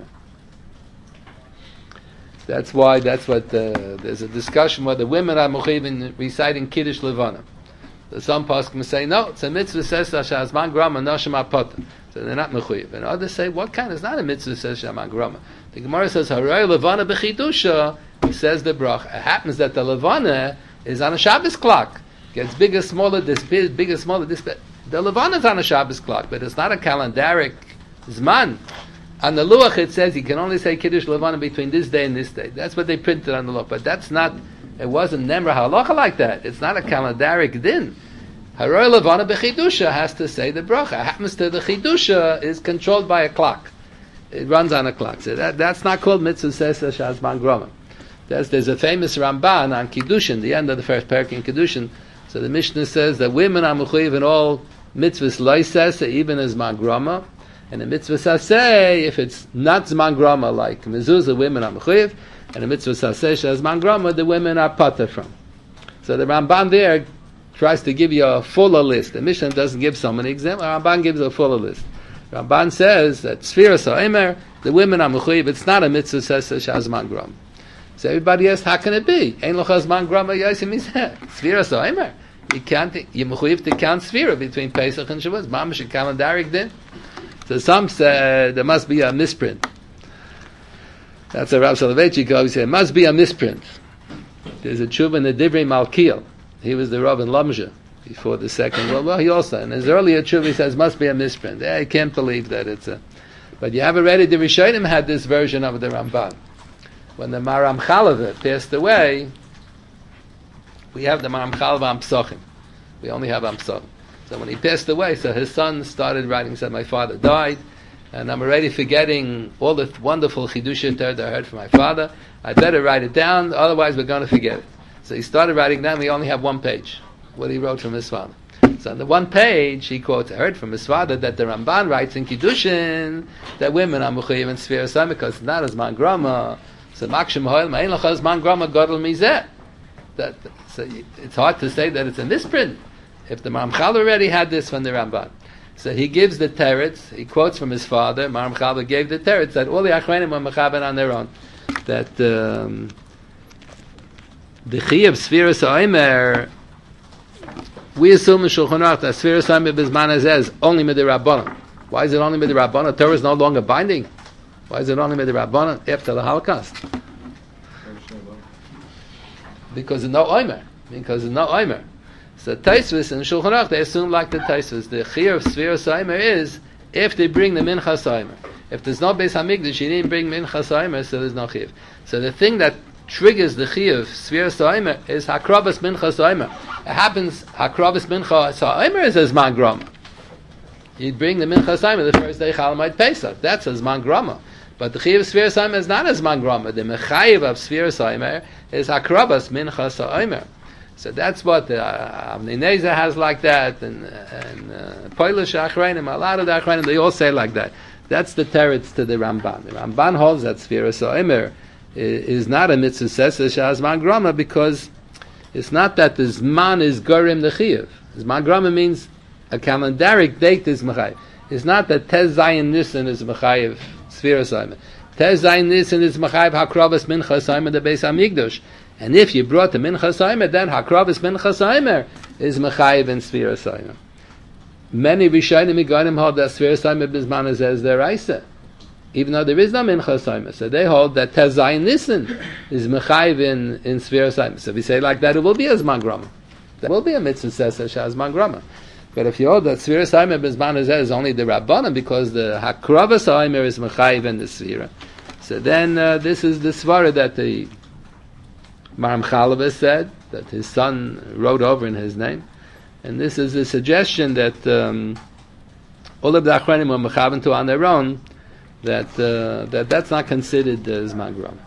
That's why, that's what, uh, there's a discussion whether women are mechuyev in reciting Kiddush Levana. So some poskim say, no, it's a mitzvah says shehazman grama noshim HaPotter. So they're not mechuyev. And others say, what kind? It's not a mitzvah says shehazman grama. The Gemara says, Haray Levana b'chidusha, he says the brach. It happens that the Levana is on a Shabbos clock. Gets bigger, smaller, this big, bigger, smaller, this big. The Levana is on a Shabbos clock, but it's not a calendaric zman. On the Luach it says you can only say Kiddush Levana between this day and this day. That's what they printed on the Luach. But that's not, it wasn't Nemra Halacha like that. It's not a calendaric din. Haroy Levana b'chidusha has to say the bracha. Happens to the chidusha is controlled by a clock. It runs on a clock. So that, that's not called mitzvah sesa shehazman grama. There's, there's a famous Ramban on Kiddushin, the end of the first parak in Kiddushin. So the Mishnah says that women are mechuyev in all mitzvahs loy sesa, even as zman grama. And the mitzvah saseh, if it's not zman grama, like mezuzah, women are mechuyev, and the mitzvah saseh shehazman grama, the women are pater from. So the Ramban there tries to give you a fuller list. The Mishnah doesn't give so many examples. The Ramban gives a fuller list. Ramban says that Sfiras HaOmer, the women are mechuyev, it's not a mitzvah saseh shehazman grama. So everybody asks, how can it be? Ein loch hazman grama yosim mizeh. Sfiras HaOmer. You can't, you're mechuyev to count Sfira between Pesach and Shavuos. Mamash a calendaric din. So some say there must be a misprint. That's a Rav Soloveitchik always said, it must be a misprint. There's a tshuva in the Divrei Malkiel. He was the Rav in Lomzha before the Second World War. He also, in his earlier tshuva, he says, must be a misprint. I can't believe that it's a... But you have already, the Rishonim had this version of the Ramban. When the Maram Chalav passed away, we have the Maram Chalav on Psochim. We only have on Psochim. So when he passed away, so his son started writing, said, my father died, and I'm already forgetting all the wonderful Chidushim that I heard from my father. I better write it down, otherwise we're going to forget it. So he started writing down, we only have one page, what he wrote from his father. So on the one page, he quotes, I heard from his father that the Ramban writes in Kiddushin that women are mechuyev in Sfiras HaOmer because it's not as man grama. So makshim hoil, ma'en loch as man grama godel mizeh. That, so it's hard to say that it's a misprint. If the Maram already had this from the Ramban. So he gives the teretz, he quotes from his father, Maram gave the teretz, that all the Achrenim were mechaben on their own. That um, the Chiyuv Sfiras HaOmer, we assume in Shulchan Aruch that Sfiras HaOmer Bizman Hazeh is only Midei Rabbanan. Why is it only Midei Rabbanan? Torah is no longer binding. Why is it only Midei Rabbanan after the Holocaust? Because there's no Omer. Because there's no Omer. So Taisvus and Shulchan Aruch, they assume like the Taisvus. The Chiyuv of Sfiras HaOmer is if they bring the Minchas Omer. If there's no Beis Hamikdash, you didn't bring Minchas Omer, so there's no Chiyuv. So the thing that triggers the Chiyuv, Sfiras Omer, is Hakrabas Minchas Omer. It happens, Hakrabas Minchas Omer is a Zman Grama. You'd bring the Minchas Omer the first day Chalamayit Pesach. That's a Zman Grama. But the Chiyuv Sfiras Omer is not a Zman Grama. The Mechayiv of Sfiras Omer is Hakrabas Minchas Omer. So that's what the uh, Avnei Nezer has like that, and and uh, Polish Achreinim, a lot of the Achreinim, they all say like that. That's the teretz to the Ramban. The Ramban holds that Sfiras Omer is not a mitzvah sesa shazman grama, because it's not that the zman is gorim the chiyuv. Zman grama means a calendaric date is mechayiv. It's not that Tez Zayin Nisan is mechayiv Sfiras Omer. Tez Zayin Nisan is mechayiv Hakravas Minchas Omer the Beis Hamikdash. And if you brought the Minchas Omer, then Hakravas Minchas Omer is mechayiv in Sfiras Omer. Many Rishonim Iganim hold that Sfiras Omer Bizman is as their Raisa, even though there is no Minchas Omer. So they hold that Tez Zayin Nisan is mechayiv in, in Sfiras Omer. So if we say like that, it will be a Zman Grama. That will be a mitzvah sesa shazman grama. But if you hold that Sfiras Omer Bizman is only the Rabbanim, because the Hakravas Omer is mechayiv in the Sfira, so then uh, this is the Svara that the Maram Chalava said, that his son wrote over in his name. And this is a suggestion that um, all of the Achronim were mechaven to on their own, that uh, that that's not considered uh, Zman Grama.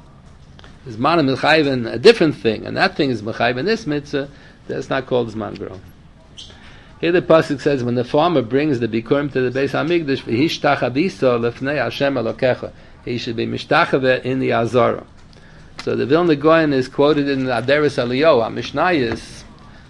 Zman is mechaven a different thing, and that thing is mechaven this mitzvah, that's not called Zman Grama. Here the pasuk says, when the farmer brings the bikurim to the Beis Hamikdash, v'hishtach abiso lefnei Hashem Elokecha, he should be mishtachave in the Azara. So the Vilna Gaon is quoted in the Aderes Eliyahu. Mishnah is,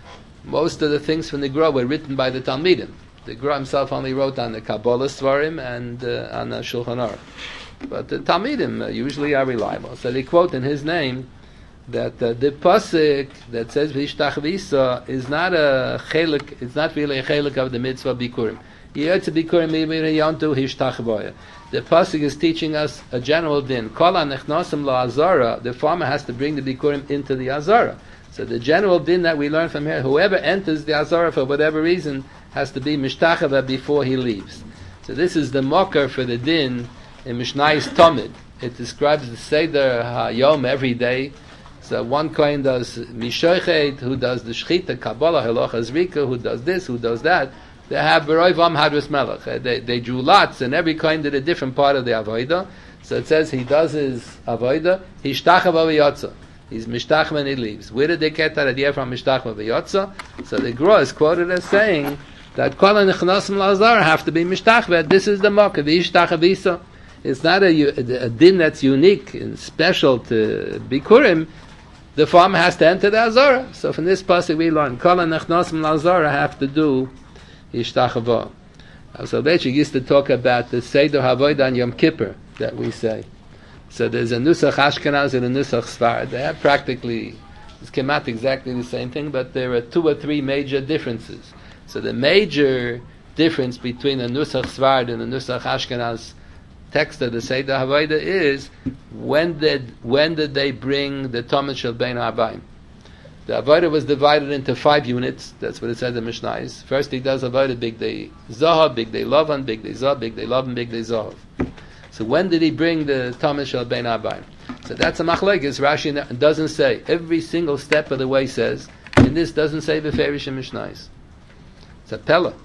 most of the things from the Gra were written by the Talmidim. The Gra himself only wrote on the Kabbalah Svarim and uh, on the Shulchan Aruch. But the Talmidim uh, usually are reliable. So they quote in his name that uh, the pasuk that says V'ishtach v'isa is not a chelik, it's not really a chelik of the mitzvah bikurim. Yetze bikurim yontu hishtach boya. The pasuk is teaching us a general din. Kol ha'nechnosim la'azara, the farmer has to bring the bikurim into the azara. So the general din that we learn from here, whoever enters the azara for whatever reason has to be mishtachava before he leaves. So this is the mocker for the din in Mishnayis Tomid. It describes the Seder HaYom every day. So one kohen does Mishoichet, who does the Shechita, Kabbalah, Halacha Zrika, who does this, who does that. They have Beroi Vam Hadras Melech. They, they drew lots, and every kohen did a different part of the Avodah. So it says he does his Avodah, Hishtachava v'yotza. He's Mishtach when he leaves. Where did they get that idea from, Mishtachava v'yotza? So the Gra is quoted as saying that Kol ha'nechnosim la'azara have to be Mishtachva. This is the Mokkah, the Hishtachavisa. It's not a, a, a din that's unique and special to Bikurim. The farmer has to enter the Azara. So from this pasuk we learn Kol ha'nechnosim la'azara have to do Hishtachava. So Bechik used to talk about the Seder Havodah on Yom Kippur that we say. So there's a Nusach Ashkenaz and a Nusach Sfarad. They have practically, it came out exactly the same thing, but there are two or three major differences. So the major difference between the Nusach Sfarad and the Nusach Ashkenaz text of the Seder Havodah is when did when did they bring the Talmud Shel Bein Ha'arbaim? The Avodah was divided into five units. That's what it says in Mishnayos. First he does Avodah Big Day Zahav, Big Day Lavan, Big Day Zahav, Big Day Lavan, Big Day Zahav. So when did he bring the Talmud Shel Bein Ha'arbaim? So that's a machlekes. Rashi doesn't say. Every single step of the way says, and this doesn't say Beferish and Mishnayos. It's a Pella.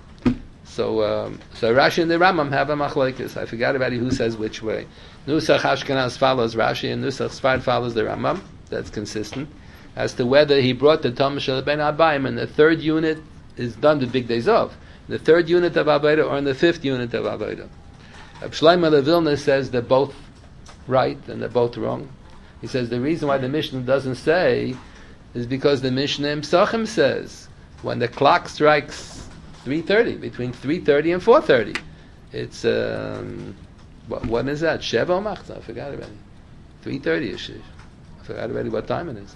So, um, so Rashi and the Rambam have a machlekes. I forgot about who says which way. Nusach Ashkenaz follows Rashi, and Nusach Sfard follows the Rambam. That's consistent. As to whether he brought the Talmud Shel Bein Ha'arbaim, and the third unit is done with Big Day Zahav, the third unit of Avodah, or in the fifth unit of Avodah. Shlomo de Vilna says they're both right and they're both wrong. He says the reason why the Mishnah doesn't say is because the Mishnah in Psachim says when the clock strikes three thirty, between three thirty and four thirty, it's um, what, what is that? Sheva or Machzah? I forgot already. three thirty is Shiv. I forgot already what time it is.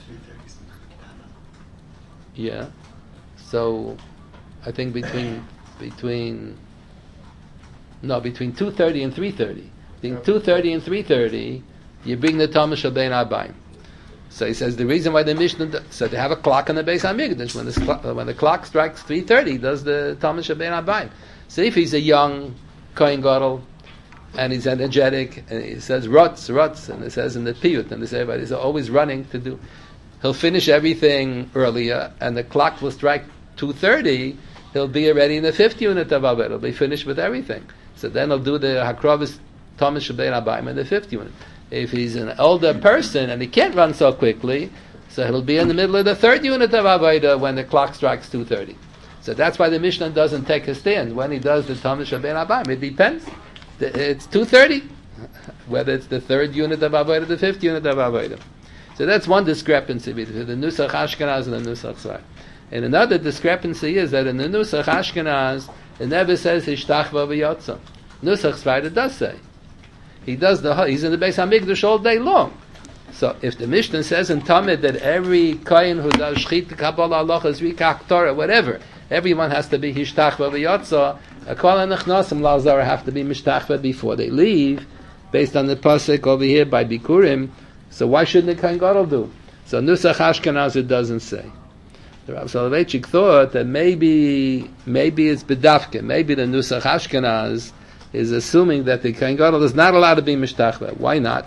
Yeah. So I think between between No, between two thirty and three thirty. Between two thirty and three thirty, you bring the Talmud Shel Bein Ha'arbaim. So he says the reason why the Mishnah, so they have a clock on the Beis Hamikdash. When the when the clock strikes three thirty, does the Talmud Shel Bein Ha'arbaim. So if he's a young Kohen Gadol, and he's energetic, and he says ruts, ruts, and it says in the piyut, and they say, but he's always running to do. He'll finish everything earlier, and the clock will strike two thirty. He'll be already in the fifth unit of Aved. He'll be finished with everything. So then he'll do the Hakravis Thomas Shabbat Abayim in the fifth unit. If he's an older person and he can't run so quickly, so he'll be in the middle of the third unit of Aved when the clock strikes two thirty. So that's why the Mishnah doesn't take a stand when he does the Thomas Shabbat Abayim. It depends. It's two thirty, whether it's the third unit of Aved or the fifth unit of Aved. So that's one discrepancy between the Nusach Ashkenaz and the Nusach Sfard. And another discrepancy is that in the Nusach Ashkenaz, it never says Hishtachva v'yotza. Nusach Sfard it does say. He does the he's in the Beis Hamikdash all day long. So if the Mishnah says in Talmud that every kohen who does Shchita, Kabbalah, Halachas, Rikach, Torah, whatever, everyone has to be Hishtachva v'yotza, a Kol HaNechnasim Lazar have to be Mishtachva before they leave, based on the pasuk over here by Bikurim. So why shouldn't the Kohen Gadol do? So Nusach Ashkenaz it doesn't say. The Rav Soloveitchik thought that maybe maybe it's bedafke, maybe the Nusach Ashkenaz is assuming that the Kohen Gadol is not allowed to be mishtachva. Why not?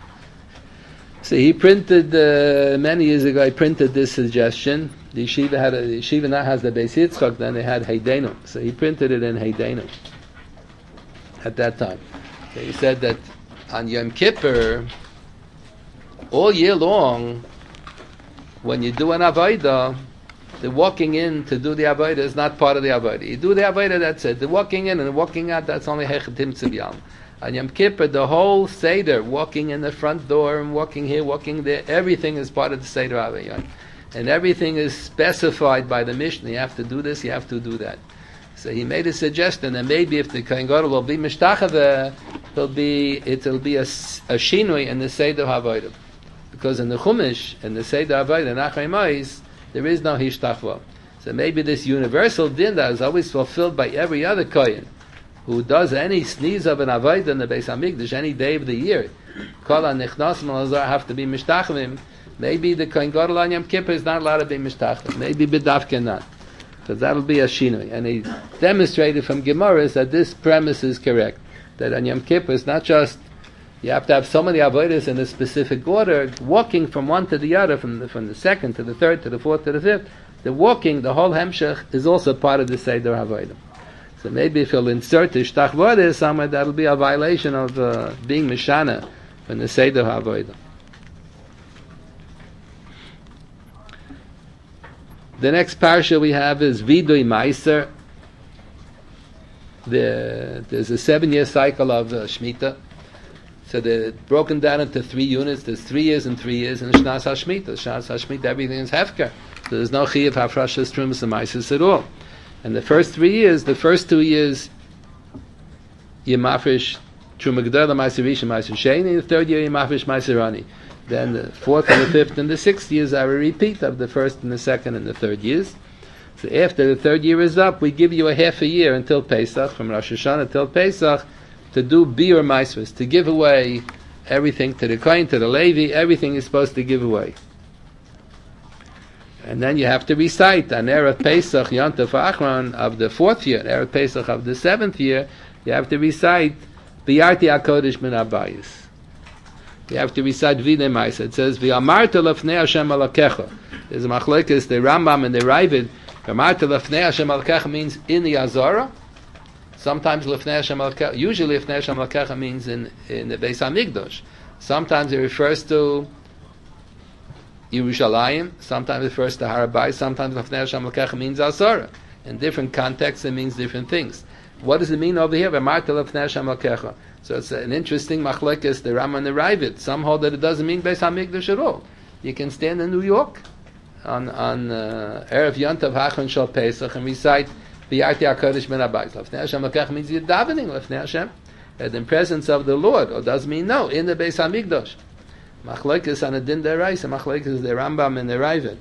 So he printed uh, many years ago. He printed this suggestion. The yeshiva had a, the yeshiva now has the Beis Yitzchak. Then they had Heidenu. So he printed it in Heidenu at that time. So he said that on Yom Kippur, all year long, when you do an avodah, the walking in to do the avodah is not part of the avodah. You do the avodah, that's it. The walking in and the walking out, that's only hechetim tziviyam. On Yom Kippur, the whole seder, walking in the front door and walking here, walking there, everything is part of the seder avodah, and everything is specified by the Mishnah. You have to do this, you have to do that. So he made a suggestion that maybe if the Kohen Gadol will be mishtachava, it'll be it'll be a, a shinui in the seder avodah. Because in the Chumash, in the Seder Avodah, Nachay Ma'is, there is no Hishtachva. So maybe this universal din that is always fulfilled by every other Kohen, who does any sneeze of an Avodah in the Beis HaMikdash, any day of the year, Kol HaNechnasim Lazar have to be Mishtachvim, maybe the Kohen Gadol on Yom Kippur is not allowed to be Mishtachvim. Maybe B'davke not. So that'll be a Shinoi. And he demonstrated from Gemaras that this premise is correct. That on Yom Kippur is not just you have to have so many avodas in a specific order, walking from one to the other, from the, from the second to the third to the fourth to the fifth. The walking, the whole hemshech, is also part of the Seder Havodah. So maybe if he'll insert the Shtach somewhere, that'll be a violation of uh, being Mishana from the Seder Havodah. The next parsha we have is Vidui Meiser. The, there's a seven-year cycle of uh, Shemitah. So they're broken down into three units. There's three years and three years, and Shnas HaShemitah. Shnas HaShemitah, everything is hefker. So there's no chiyuv hafrashas trumas and maisus at all. And the first three years, the first two years, you mafresh truma gedolah maiser rishon maiser sheni. The third year you mafresh maiser rani. Then the fourth and the fifth and the sixth years are a repeat of the first and the second and the third years. So after the third year is up, we give you a half a year until Pesach, from Rosh Hashanah till Pesach, to do biur maisvus, to give away everything to the Kohen, to the Levi, everything is supposed to give away. And then you have to recite on Erev Pesach, Yontav Achron of the fourth year, Erev Pesach of the seventh year, you have to recite Biyarti HaKodesh Min Abayis. You have to recite Videi Maisa. It says, V'amarta lefnei Hashem alakecha. There's a machlekes, the Rambam and the Ravid. V'amarta lefnei Hashem alakecha means in the Azara. Sometimes lefnei Hashem alakecha, usually lefnei Hashem alakecha means in, in the Beis HaMikdash. Sometimes it refers to Yerushalayim, sometimes it refers to Har HaBayis, sometimes lefnei Hashem alakecha means Azara. In different contexts it means different things. What does it mean over here? V'amarta lefnei Hashem alakecha. So it's an interesting machlekes, the Ram and the Ravid. Some hold that it doesn't mean Beis HaMikdash at all. You can stand in New York on on uh, Erev Yontav Hachon Shal Pesach and recite B'yarti HaKodesh Min Abayis. Lefnei Hashem L'kech means you're davening Lefnei Hashem in the presence of the Lord, or does mean no, in the Beis HaMikdash. Machlekes on a din deraisa, machlekes the Rambam and the Ravid.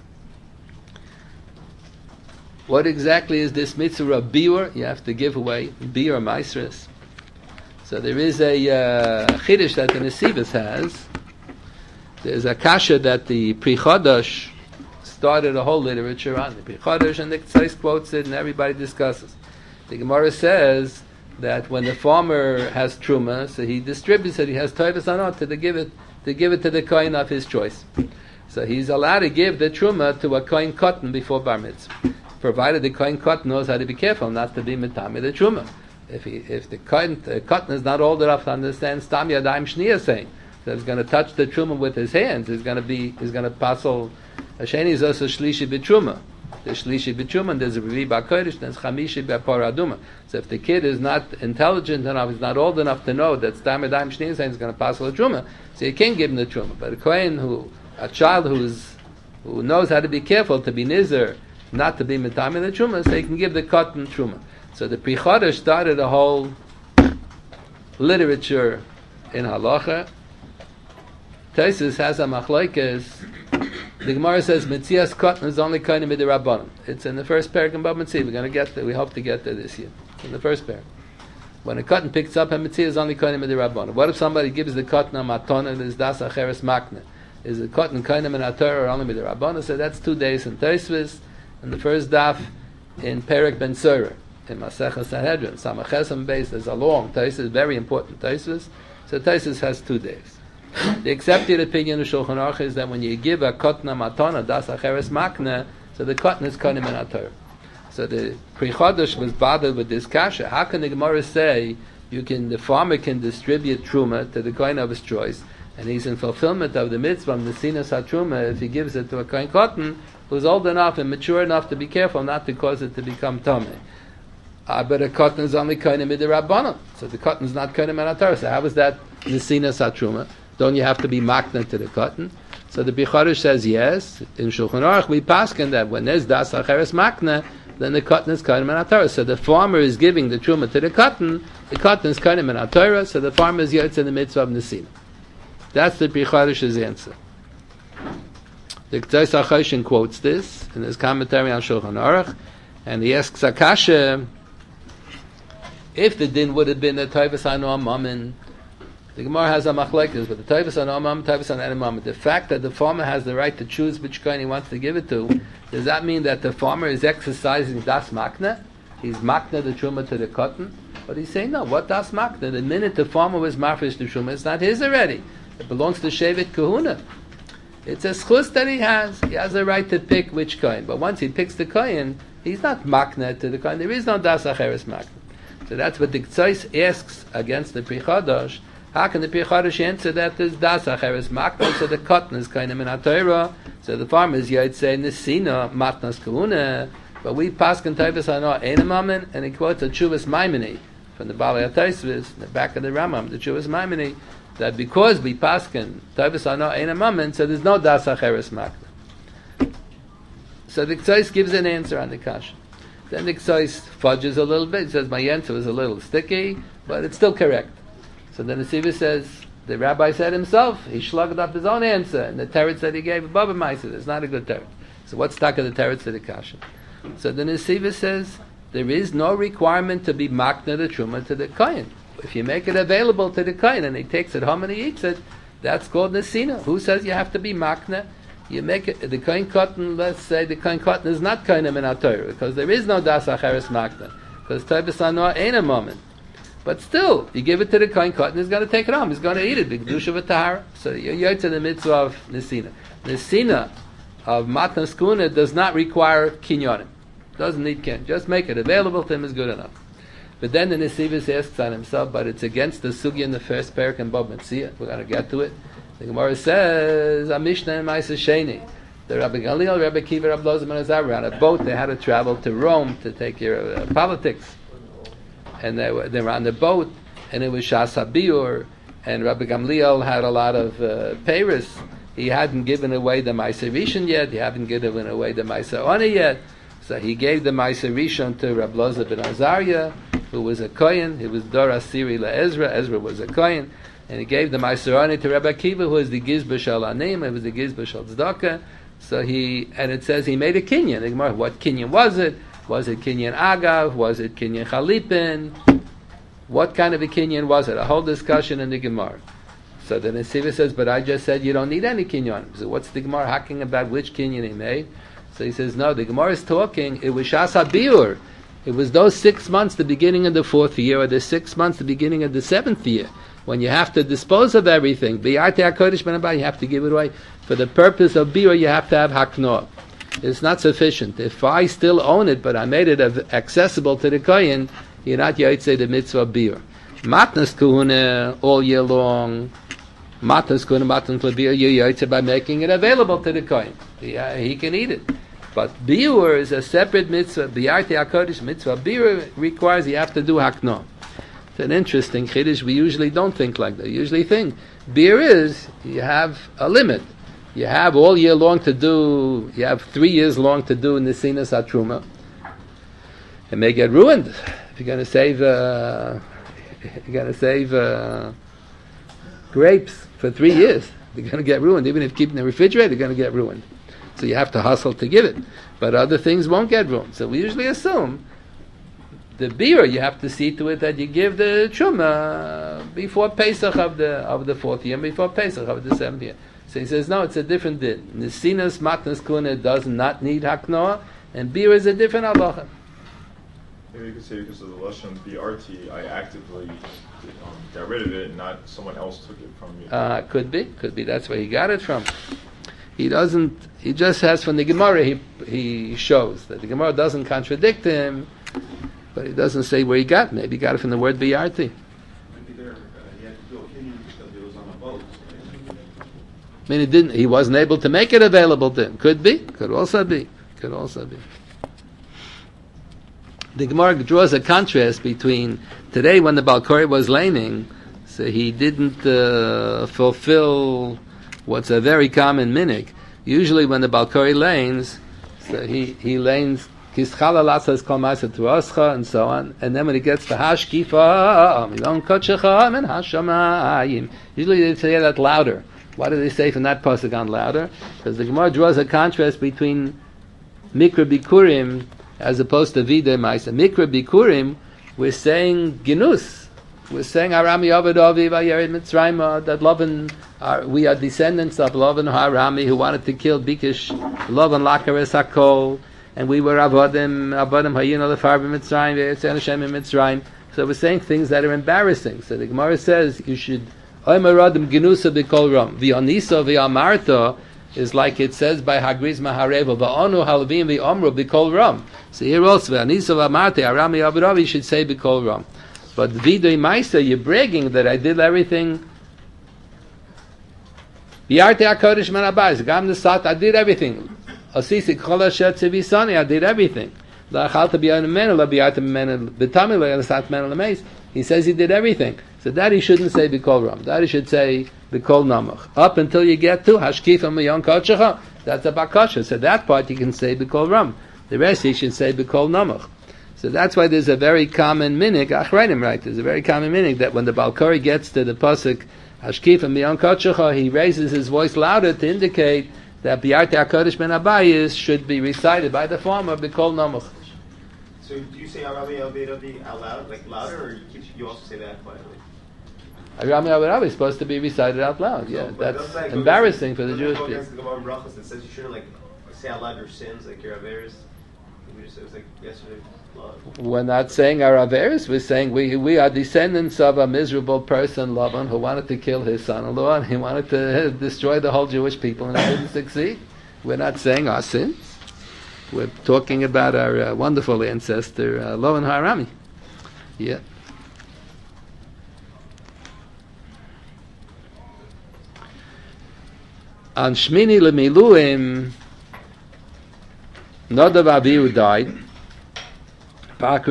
What exactly is this mitzvah of biur? You have to give away biur maisris. So there is a uh, chiddush that the Nesivos has. There's a kasha that the Pri Chodosh started a whole literature on. The Pri Chodosh and the Ktsos quotes it and everybody discusses. The Gemara says that when the farmer has truma, so he distributes it. He has toivus anot to give it to give it to the kohen of his choice. So he's allowed to give the truma to a kohen cotton before bar mitzvah, provided the kohen cotton knows how to be careful not to be mitami the truma. If he if the kohen the cotton is not old enough to understand stam yadayim shniya saying, so he's going to touch the truma with his hands. He's going to be he's going to passel. Hasheni is also shlishi b'truma. There's shlishi b'truma, and there's a revi b'kodesh, there's chamishi b'paraduma. So if the kid is not intelligent enough, he's not old enough to know that stam yadayim shniya saying is going to passel a truma, so you can't give him the truma. But a kohen who a child who's who knows how to be careful to be nizer, not to be mitami the truma, so he can give the cotton truma. So the Pri Chodesh started a whole literature in halacha. Taisus has a machlokes. The Gemara says Metzias cotton is only kind of midirabbanan. It's in the first parak in Bab Metzia. We're going to get there. We hope to get there this year. In the first parak, when a cotton picks up, a Metzia is only kind of midirabbanan. What if somebody gives the cotton a matona and is das acheres makne? Is the cotton kind of minator or only midirabbanan? So that's two days in Tosfos, and the first daf in Perek Ben Surah in Masechah Sanhedrin. Samachesam base. There's a long Tosfos, very important Tosfos. So Tosfos has two days. The accepted opinion of Shulchan Aruch is that when you give a cotton a matana, das acheres makne, so the cotton is kind of minator. So the Pri Chodesh was bothered with this kasha. How can the Gemara say you can the farmer can distribute truma to the kohen of his choice, and he's in fulfillment of the mitzvah of Nesinas HaTruma if he gives it to a kohen cotton who's old enough and mature enough to be careful not to cause it to become tameh. Uh, but a cotton is only kohen midirabbanan, so the cotton is not kohen minatar. So how is that Nesinas HaTruma? Don't you have to be makna to the cotton? So the Pri Chodesh says yes. In Shulchan Aruch we paskin that when there's das acheres makna, then the cotton is kind of minatar. So the farmer is giving the truma to the cotton. The cotton is kind of minatar. So the farmer is yotz in the mitzvah of nesina. That's the Pri Chodesh's answer. The Ktsos HaChoshen quotes this in his commentary on Shulchan Aruch, and he asks Akasha, if the din would have been the toivus anu amamin. The Gemara has a machlekes, but the toivus anu amamin, toivus anu amamin. The fact that the farmer has the right to choose which kohen he wants to give it to, does that mean that the farmer is exercising das makna? He's makna the truma to the cotton? But he's saying no. What das makna? The minute the farmer was marfish the truma, it's not his already. It belongs to Shevet Kahuna. It's a schus that he has. He has a right to pick which kohen. But once he picks the kohen, he's not makna to the kohen. There is no das acheres makna. So that's what the Ktsos asks against the Pri Chodesh. How can the Pri Chodesh answer that there's das acheres makna? So the cotton is kohen min haTorah. So the farmer is yet say nesina matnas kahuna. But we paskin toivus anu einamamin, and he quotes a Tshuvas Maimoni from the Balei HaTosfos in the back of the Rambam, the Tshuvas Maimoni, that because we paskin toivus anu einamamin, so there's no das acheres makna. So the Ktsos gives an answer on the kasha. Then the Ktsos fudges a little bit. He says my answer was a little sticky, but it's still correct. So then the Siva says the rabbi said himself he shlugged up his own answer, and the teretz that he gave above him, I said it's not a good teretz. So what's stuck of the teretz to the kasha? So then the Siva says there is no requirement to be makna the truma to the kohen. If you make it available to the kohen and he takes it home and he eats it, that's called nesina. Who says you have to be makna? You make it, the kohen cotton, let's say the kohen cotton is not kohen min haTorah, because there is no das acheres makna, because toivus anu ain't a moment. But still, you give it to the kohen cotton, he's going to take it home, he's going to eat it, b'kedusha v'tahara. So you're yotz in the mitzvah of nesina. Nesina of matnas kuna does not require kinyonim. Doesn't need kin. Just make it available to him is good enough. But then the Nesivus asks on himself, but it's against the sugi in the first parak and Bab Metzia. We're going to get to it. The Gemara says, a Mishnah and Ma'aseh Sheni. The Rabbi Gamliel, Rabbi Kiva, Rabbi Loza, and Azar were on a boat. They had to travel to Rome to take care of uh, politics. And they were, they were on the boat, and it was Shas HaBiur, and Rabbi Gamliel had a lot of uh, peiros. He hadn't given away the Ma'aseh Rishon yet. He hadn't given away the Ma'aseh Oni yet. So he gave the Ma'aseh Rishon to Rabbi Loza ben Azariah, who was a kohen. He was Dor Asiri LaEzra. Ezra was a kohen. And he gave the Ma'aseh Oni to Rabbi Akiva, who was the Gizba Shal Anim. It was the Gizba Shal Tzedakah. So he, and it says he made a kinyan. The Gemara, what kinyan was it? Was it kinyan Agav? Was it kinyan Chalipin? What kind of a kinyan was it? A whole discussion in the Gemara. So the Nesiva says, but I just said you don't need any kinyan. So what's the Gemara hacking about which kinyan he made? So he says, no, the Gemara is talking, it was Shas HaBiur. It was those six months, the beginning of the fourth year, or the six months, the beginning of the seventh year, when you have to dispose of everything. Biyarte HaKodesh Ben Abba, you have to give it away. For the purpose of Bira, you have to have Haknoah. It's not sufficient. If I still own it, but I made it accessible to the Kohen, you're not Yaitse the mitzvah Bira. Matnas Kuhuna all year long. Matnas Kuhuna, Matnas Labir, you're Yaitse by making it available to the Kohen. He, uh, he can eat it. But Biur is a separate mitzvah. Biyarte HaKodesh mitzvah. Biur requires you have to do Haknoah. It's an interesting chiddush. We usually don't think like that. We usually think Biur is, you have a limit. You have all year long to do, you have three years long to do Nesinas HaTruma. It may get ruined. If you're going to save, uh, you're going to save uh, grapes for three years, they're going to get ruined. Even if you keep in the refrigerator, they're going to get ruined. So you have to hustle to give it. But other things won't get ruined. So we usually assume the beer, you have to see to it that you give the Truma before Pesach of the of the fourth year, before Pesach of the seventh year. So he says, no, it's a different din. Nesinas Matnas Kuna does not need Haknoah, and beer is a different halacha. Maybe you could say because of the Lashon B R T, I actively um, got rid of it, not someone else took it from me. Uh, could be, could be. That's where he got it from. He doesn't. He just has from the Gemara. He he shows that the Gemara doesn't contradict him, but he doesn't say where he got it. Maybe he got it from the word B R T. Maybe there, uh, he had to do opinion because it was on a boat. I mean, he didn't. He wasn't able to make it available to him. Could be. Could also be. Could also be. The Gemara draws a contrast between today when the Balkori was laning, so he didn't uh, fulfill what's a very common minik. Usually when the Balkori lanes, so he, he lanes Kischala Lasas Kol Ma'aseh Tuoscha and so on, and then when he gets to Hashkifa, Milon Kotshecha and Hashamayim. Usually they say that louder. Why do they say from that pasuk on louder? Because the Gemara draws a contrast between Mikra Bikurim as opposed to Videi Maisa. Mikra Bikurim, we're saying Ginus. We're saying Harami Aved Avi Vayered Mitzrayim, that Lavan, are, we are descendants of Lavan Harami who wanted to kill Bikish Lavan Lakares Hakol, and we were Avodim Avodim Hayino Lefar Mitzrayim Ve'etzen Hashem in Mitzrayim. So we're saying things that are embarrassing. So the Gemara says you should Oimaradim Genusa B'Kol Ram V'Anisa V'Amarta is like it says by Hagriz Mahareva V'Onu Halvim V'Omru B'Kol Ram. So here also V'Anisa V'Amarta Harami Aved Avi should say B'Kol Ram. But Vidui Maisa, you're bragging that I did everything. Biyarte HaKodesh Ben Abba, Gam Nesat, I did everything. Asisi Kol Asher Tzivisani, I did everything. La'achalta b'yayim menu, la'biyarta menu, b'tami la'yasat menu l'meis. He says he did everything. So that he shouldn't say B'kol Ram. That he should say B'kol Namach. Up until you get to Hashkifa Miyon Kotshecha. That's a Bakasha. So that part you can say B'kol Ram. The rest he should say B'kol Namach. So that's why there's a very common minig, Achreinim, right? There's a very common minig that when the Balkori gets to the pasuk Hashkif and Miyon Kotshecha, he raises his voice louder to indicate that Biyarte HaKodesh Ben Abayis should be recited by the farmer B'kol Namach. So do you say Arami Aved Avi out loud, like louder, or you, keep, you also say that quietly? Arami Aved Avi is supposed to be recited out loud. Yeah, so, that's that embarrassing against, for the Jewish people. Against the Gemara Brachos that says you shouldn't like say out loud your sins, like your averis. We just it was like yesterday. We're not saying our Averis, we're saying we we are descendants of a miserable person, Lavan, who wanted to kill his son-in-law, and he wanted to destroy the whole Jewish people, and he didn't succeed. We're not saying our sins. We're talking about our uh, wonderful ancestor, uh, Lavan Harami. Yeah. On Shmini Lemiluim, Nadav Avihu died. And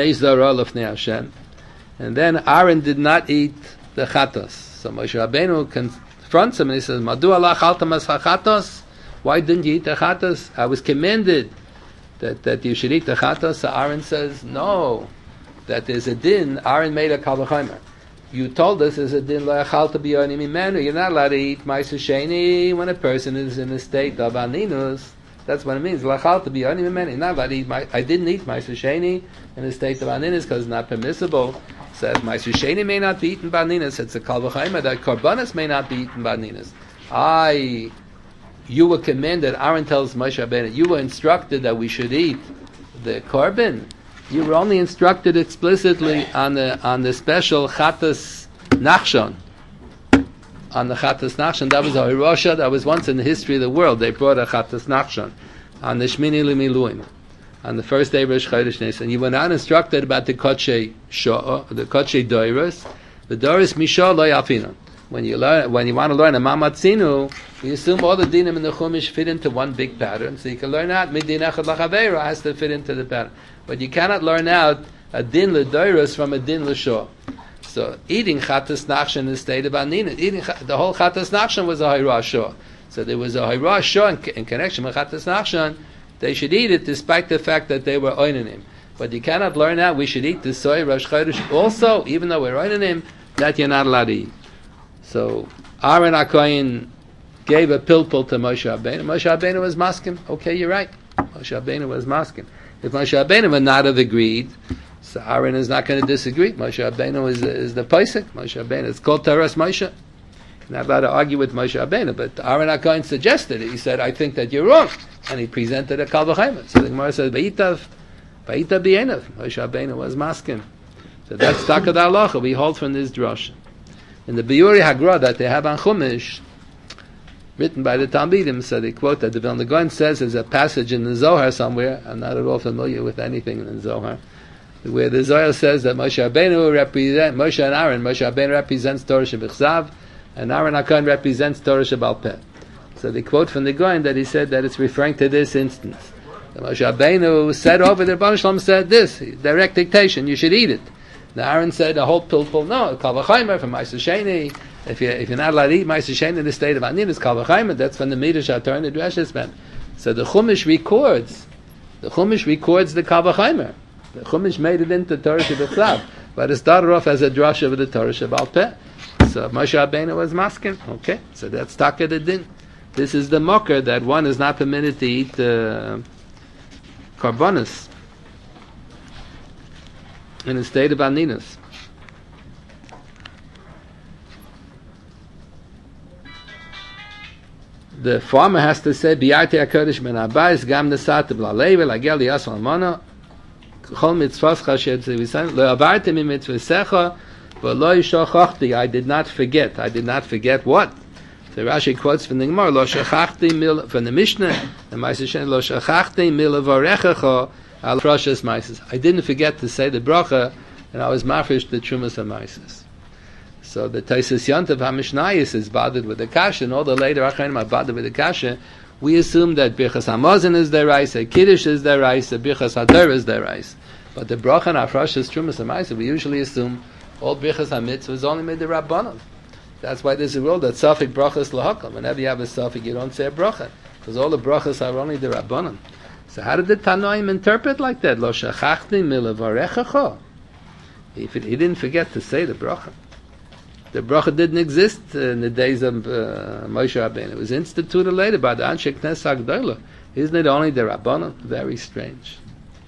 then Aaron did not eat the chatos. So Moshe Rabbeinu confronts him and he says, Madu Allah chaltam as chatos? Why didn't you eat the chatos? I was commanded that, that you should eat the chatos. So Aaron says, no, that there's a din. Aaron made a kal v'chomer. You told us there's a din la chalta b'yonim imenu. You're not allowed to eat ma'aser sheni when a person is in a state of aninus. That's what it means. Lachalta b'yonim imenu. Not allowed to eat. I didn't eat ma'aser sheni in a state of aninus because it's not permissible. Says ma'aser sheni may not be eaten b'aninus. It's a kal v'chomer that korbanos may not be eaten b'aninus. I, you were commanded. Aaron tells Moshe Rabbeinu, you were instructed that we should eat the korban. You were only instructed explicitly on the on the special Chatas Nachshon. On the Chatas Nachshon, that was a Hirosha, that was once in the history of the world. They brought a Chatas Nachshon on the Shmini L'Miluim, on the first day of Rosh Chodesh Nisan. You were not instructed about the Kodshe Shoah, the Kodshe Doiros, the Doiros Mishah Lo Yafinu. When you learn, when you want to learn a Mamatzinu, you assume all the dinim in the Chumash fit into one big pattern, so you can learn out Midin Echad L'Chaveira has to fit into the pattern. But you cannot learn out a din l'doiros from a din l'shor. So eating chatas nachshon in the state of anina, eating the whole chatas nachshon was a hayrah shor. So there was a hayrah shor in, in connection with chatas nachshon. They should eat it despite the fact that they were oinanim. But you cannot learn out we should eat the soy Rosh Chodesh also, even though we're oinanim, that you're not allowed to eat. So Aaron HaKohen gave a pilpul to Moshe Rabbeinu. Moshe Rabbeinu was maskim. Okay, you're right. Moshe Rabbeinu was maskim. If Moshe Rabbeinu would not have agreed, so Aaron is not going to disagree. Moshe Rabbeinu is, is the Pesach. Moshe Rabbeinu is called Teres Moshe. You're not allowed to argue with Moshe Rabbeinu, but Aaron HaKohen suggested it. He said, I think that you're wrong. And he presented a Kal V'chayim. So the Gemara says, V'itav, V'itav b'yenav. Moshe Rabbeinu was maskim. So that's Takad Halacha. We hold from this drush. In the Biuri Hagra that they have on Chumash, written by the Talmidim, so they quote that the Vilna Gaon says there's a passage in the Zohar somewhere, I'm not at all familiar with anything in the Zohar, where the Zohar says that Moshe Rabbeinu represents, Moshe and Aaron, Moshe Rabbeinu represents Torah Shebichsav, and Aaron HaKohen represents Torah Shebal Peh. So they quote from the Gaon that he said that it's referring to this instance. The Moshe Rabbeinu said over the Rebbeinu Shalom said this, direct dictation, you should eat it. Now Aaron said a whole pilpul, no, Kal V'chaymer from Ma'aser Sheni. If you if you're not allowed to eat Ma'aser Sheni in the state of Anin, it's Kal V'chaymer. That's from the Midrash HaTorah and the Dreshes man. So the Chumash records, the Chumash records the Kal V'chaymer. The Chumash made it into Torah Shebichsav, but it started off as a drasha of the Torah Shebal Peh. So Moshe Rabbeinu was masking. Okay, so that's Taka the Din. This is the mocker that one is not permitted to eat uh, karbonis in a state of aninus. The farmer has to say, "Bi'arti hakodesh ben habayis gam nesat b'lalei v'lagel liyasol almana chol mitzvascha she'etzivisan lo avarti mi mitzvasecha v'lo yishachachti." I did not forget. I did not forget what. So Rashi quotes from the Gemara, "Lo shachachti mil," from the Mishnah, the Ma'aser Sheni, "Lo shachachti mil avarechecha al frashas ma'ases." I didn't forget to say the bracha, and I was mafresh the trumas of ma'ases. So the Taisus Yontav HaMishnayis is bothered with the kasha, and all the later Achronim are bothered with the kasha. We assume that Birchas Hamazon is their rice, a Kiddush is their rice, a Birchas HaTorah is their rice. But the bracha and Afrashas trumas of ma'ases, we usually assume all Birchas HaMitzvah is only made the Rabbanon. That's why there's a rule that Safik brachas lahakal. Whenever you have a Safik, you don't say a bracha, because all the brachas are only the Rabbanon. So how did the Tanoim interpret like that? Lo shachachti milavarechacha. He didn't forget to say the bracha. The bracha didn't exist in the days of uh, Moshe Rabbeinu. It was instituted later by the Anshe Knesset Agdola. Isn't it only the Rabbanon? Very strange.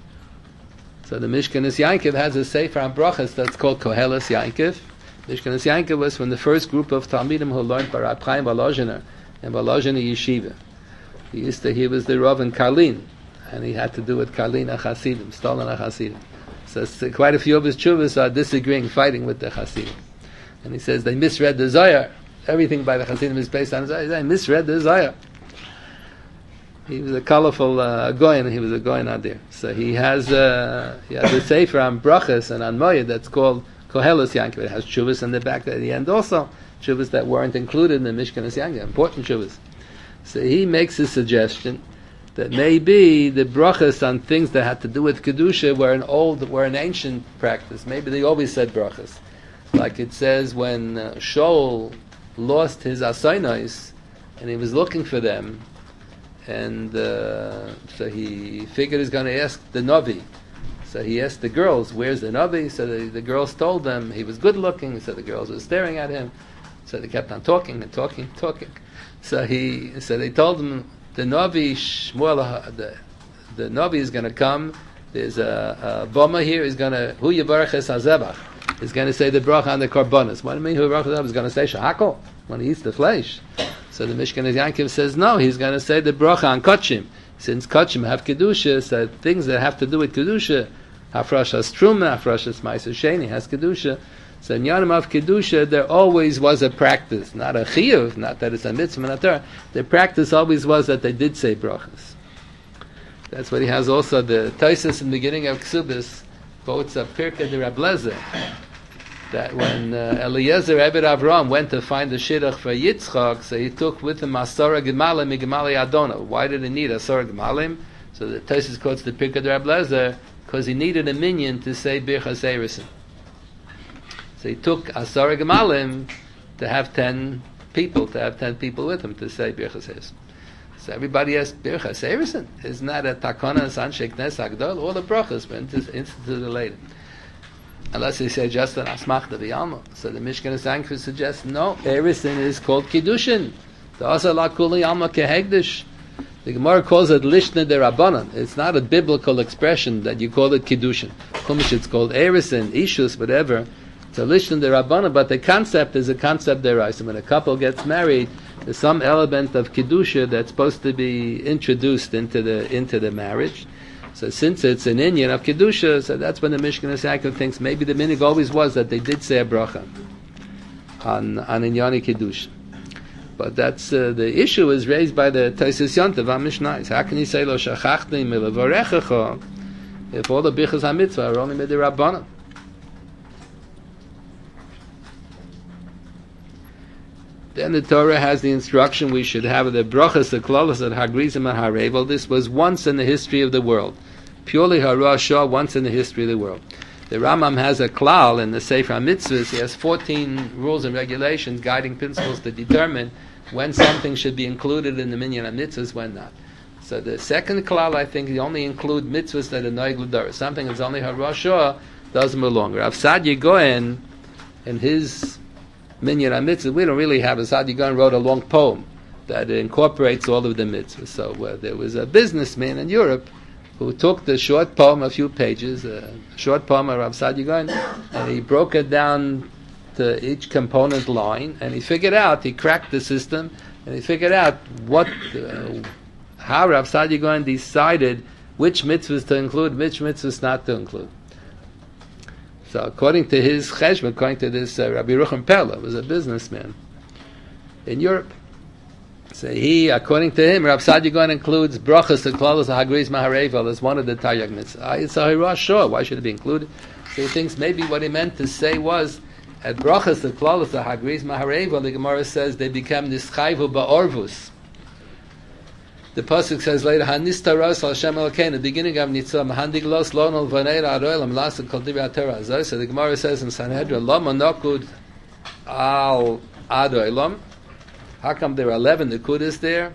So the Mishkanis Yankiv has a sefer on brachas that's called Koheles Yankiv. Mishkanis Yankiv was from the first group of Talmidim who learned by Rab Chaim Volozhiner and Volozhiner Yeshiva. He used to, he was the Rav in Karlin, and he had to do with Karlin and Hasidim, Stolen and Hasidim. So uh, quite a few of his chuvas are disagreeing, fighting with the Hasidim. And he says they misread the Zohar. Everything by the Hasidim is based on the Zohar. They misread the Zohar. He was a colorful uh, goyin. He was a goyin out there. So he has uh, he has a sefer on brachas and on moyed that's called Koheles Yankiv. It has chuvas in the back at the end also. Chuvas that weren't included in the Mishkanis Yankiv. Important chuvas. So he makes a suggestion that maybe the brachas on things that had to do with kedusha were an old, were an ancient practice. Maybe they always said brachas. Like it says when uh, Shaul lost his asaynos and he was looking for them, and uh, so he figured he's going to ask the Navi. So he asked the girls, "Where's the Navi?" So the, the girls told them he was good looking. So the girls were staring at him. So they kept on talking and talking, and talking. So he, so they told him the Navi Shmuel, the the Navi is going to come. There's a, a Boma here. He's going to Hu Yivarech Es Hazebach. He's going to say the bracha on the karbonis. What do you mean? Hu Yivarech Es Hazebach is going to say shahakol when he eats the flesh. So the Mishkanis Yankiv says no. He's going to say the bracha on kachim. Since kachim have kedusha, so things that have to do with kedusha Hafrashas Truma, Hafrashas Ma'aser Sheni has Kedusha. So in Yonim of Kedusha, there always was a practice, not a chiyuv, not that it's a mitzvah, not Torah. The practice always was that they did say brachas. That's what he has also. The Tosfos in the beginning of Ksubis quotes a Pirkei de Reb Lezer, that when uh, Eliezer Ebed Avram went to find the shidduch for Yitzchak, so he took with him Asara Gemalim Gemalei Adona. Why did he need Asara Gemalim? So the Tosfos quotes the Pirkei de Reb Lezer because he needed a minion to say Birchas Eirison. So he took Asara Gemalim to have ten people, to have ten people with him to say Birchas Eirison. So everybody has Birchas Eirison. Isn't that a takana and Sanshek Nes Agdol? All the brachas were instituted later. Unless they say just an asmachta v'yalma. So the Mishkan Sankar suggests, no, Eirison is called Kiddushin. The Asa la kuli alma kehegdish. The Gemara calls it Lishna de Rabbanan. It's not a biblical expression that you call it Kiddushin. Chumash it's called Eirison, Ishus, whatever. It's a Lishna de Rabbanan, but the concept is a concept deraisa. When a couple gets married, there's some element of Kiddusha that's supposed to be introduced into the into the marriage. So since it's an Inyan of Kedusha, so that's when the Mishkan Sankar thinks maybe the minig always was that they did say a bracha on, on Inyani Kedusha. But that's, uh, the issue is raised by the Tosfos Yontav on Mishnais. How can you say, Lo shachachti milevarechecha, if all the bichas ha-mitzvah are only midirabbanan? Then the Torah has the instruction we should have the brachas, the klolos, and hagrizim and harevel. This was once in the history of the world. Purely harashah, once in the history of the world. The Rambam has a klal in the Sefer HaMitzvahs. He has fourteen rules and regulations, guiding principles to determine when something should be included in the minyan HaMitzvahs, when not. So the second klal, I think, he only include mitzvahs that are noig l'dor. Something that's only harashah doesn't belong. Rav Sadia Goen, in his Minyan HaMitzvah, we don't really have a Sadia Gaon wrote a long poem that incorporates all of the mitzvahs. So uh, there was a businessman in Europe who took the short poem, a few pages, a short poem of Rav Sadia Gaon, and he broke it down to each component line, and he figured out, he cracked the system, and he figured out what, uh, how Rav Sadia Gaon decided which mitzvahs to include, which mitzvahs not to include. So according to his cheshbon, according to this uh, Rabbi Rucham Pella, was a businessman in Europe. So he, according to him, Rav Sadia Gaon includes brachas to klolos hagriz maharevel as one of the taryag mitzvahs. It's a hirah, sure. Why should it be included? So he thinks maybe what he meant to say was at brachas to klolos hagriz maharevel, the Gemara says they become nischayvu ba'orvus. The pasuk says later, "Hanistaros al Hashem Elokeinu." The beginning of Nitzah, "Handiglos lonol v'neira aroilam lasad kol divrei Torah." So the Gemara says in Sanhedrin, "Lama nokud al adoilam." How come there are eleven nekudas there?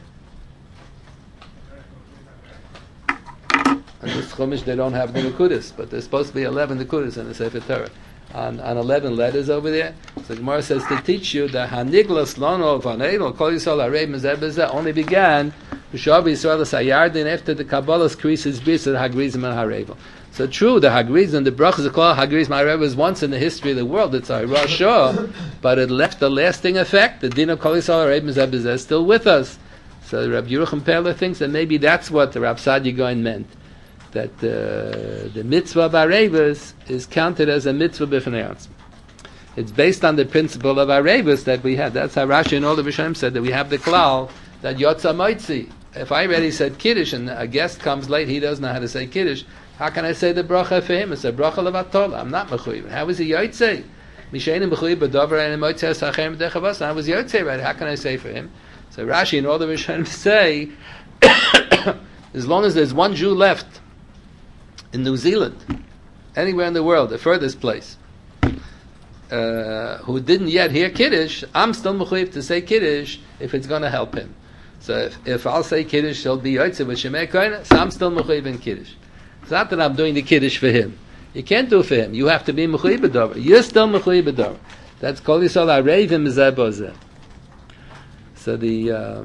And this chumash they don't have the nekudas, but there's supposed to be eleven nekudas in the Sefer Torah. On, on eleven letters over there. So the Gemara says to teach you that Haniglas Lono Vanedel Kol Yisrael Arei Mezebezeh only began B'Shav Yisrael Sayardin after the Kabbalah's creases bris of Hagrizim and Harevel. So true, the Hagrizim and the Brachas of Kol Hagrizim and Harevel was once in the history of the world. It's a Roshah, but it left a lasting effect. The Din of Kol Yisrael Arei Mezebezeh is still with us. So Rabbi Yerucham Pella thinks that maybe that's what the Rav Sadia Gaon meant. That uh, the mitzvah of Arevus is counted as a mitzvah b'fnei atzma. It's based on the principle of Arevus that we had. That's how Rashi and all the Rishonim said that we have the klal that Yotza Moitzi. If I already said Kiddush and a guest comes late, he doesn't know how to say Kiddush, how can I say the bracha for him? It's a bracha levatola. I'm not mechuyev. How is he Yotze? Mishenim mechuyev b'dover and Moitzi asachem b'dechavas. I was Yotze, right? How can I say for him? So Rashi and all the Rishonim say, as long as there's one Jew left in New Zealand, anywhere in the world, the furthest place, uh, who didn't yet hear Kiddush, I'm still mechuyev to say Kiddush if it's going to help him. So if, if I'll say Kiddush, he'll be Yotze with Shemei Koine, so I'm still mechuyev in Kiddush. It's not that I'm doing the Kiddush for him. You can't do it for him. You have to be mechuyev b'dover. You're still mechuyev b'dover. That's Kol Yisrael Arevim Zeh Bo Zeh. So the... Uh,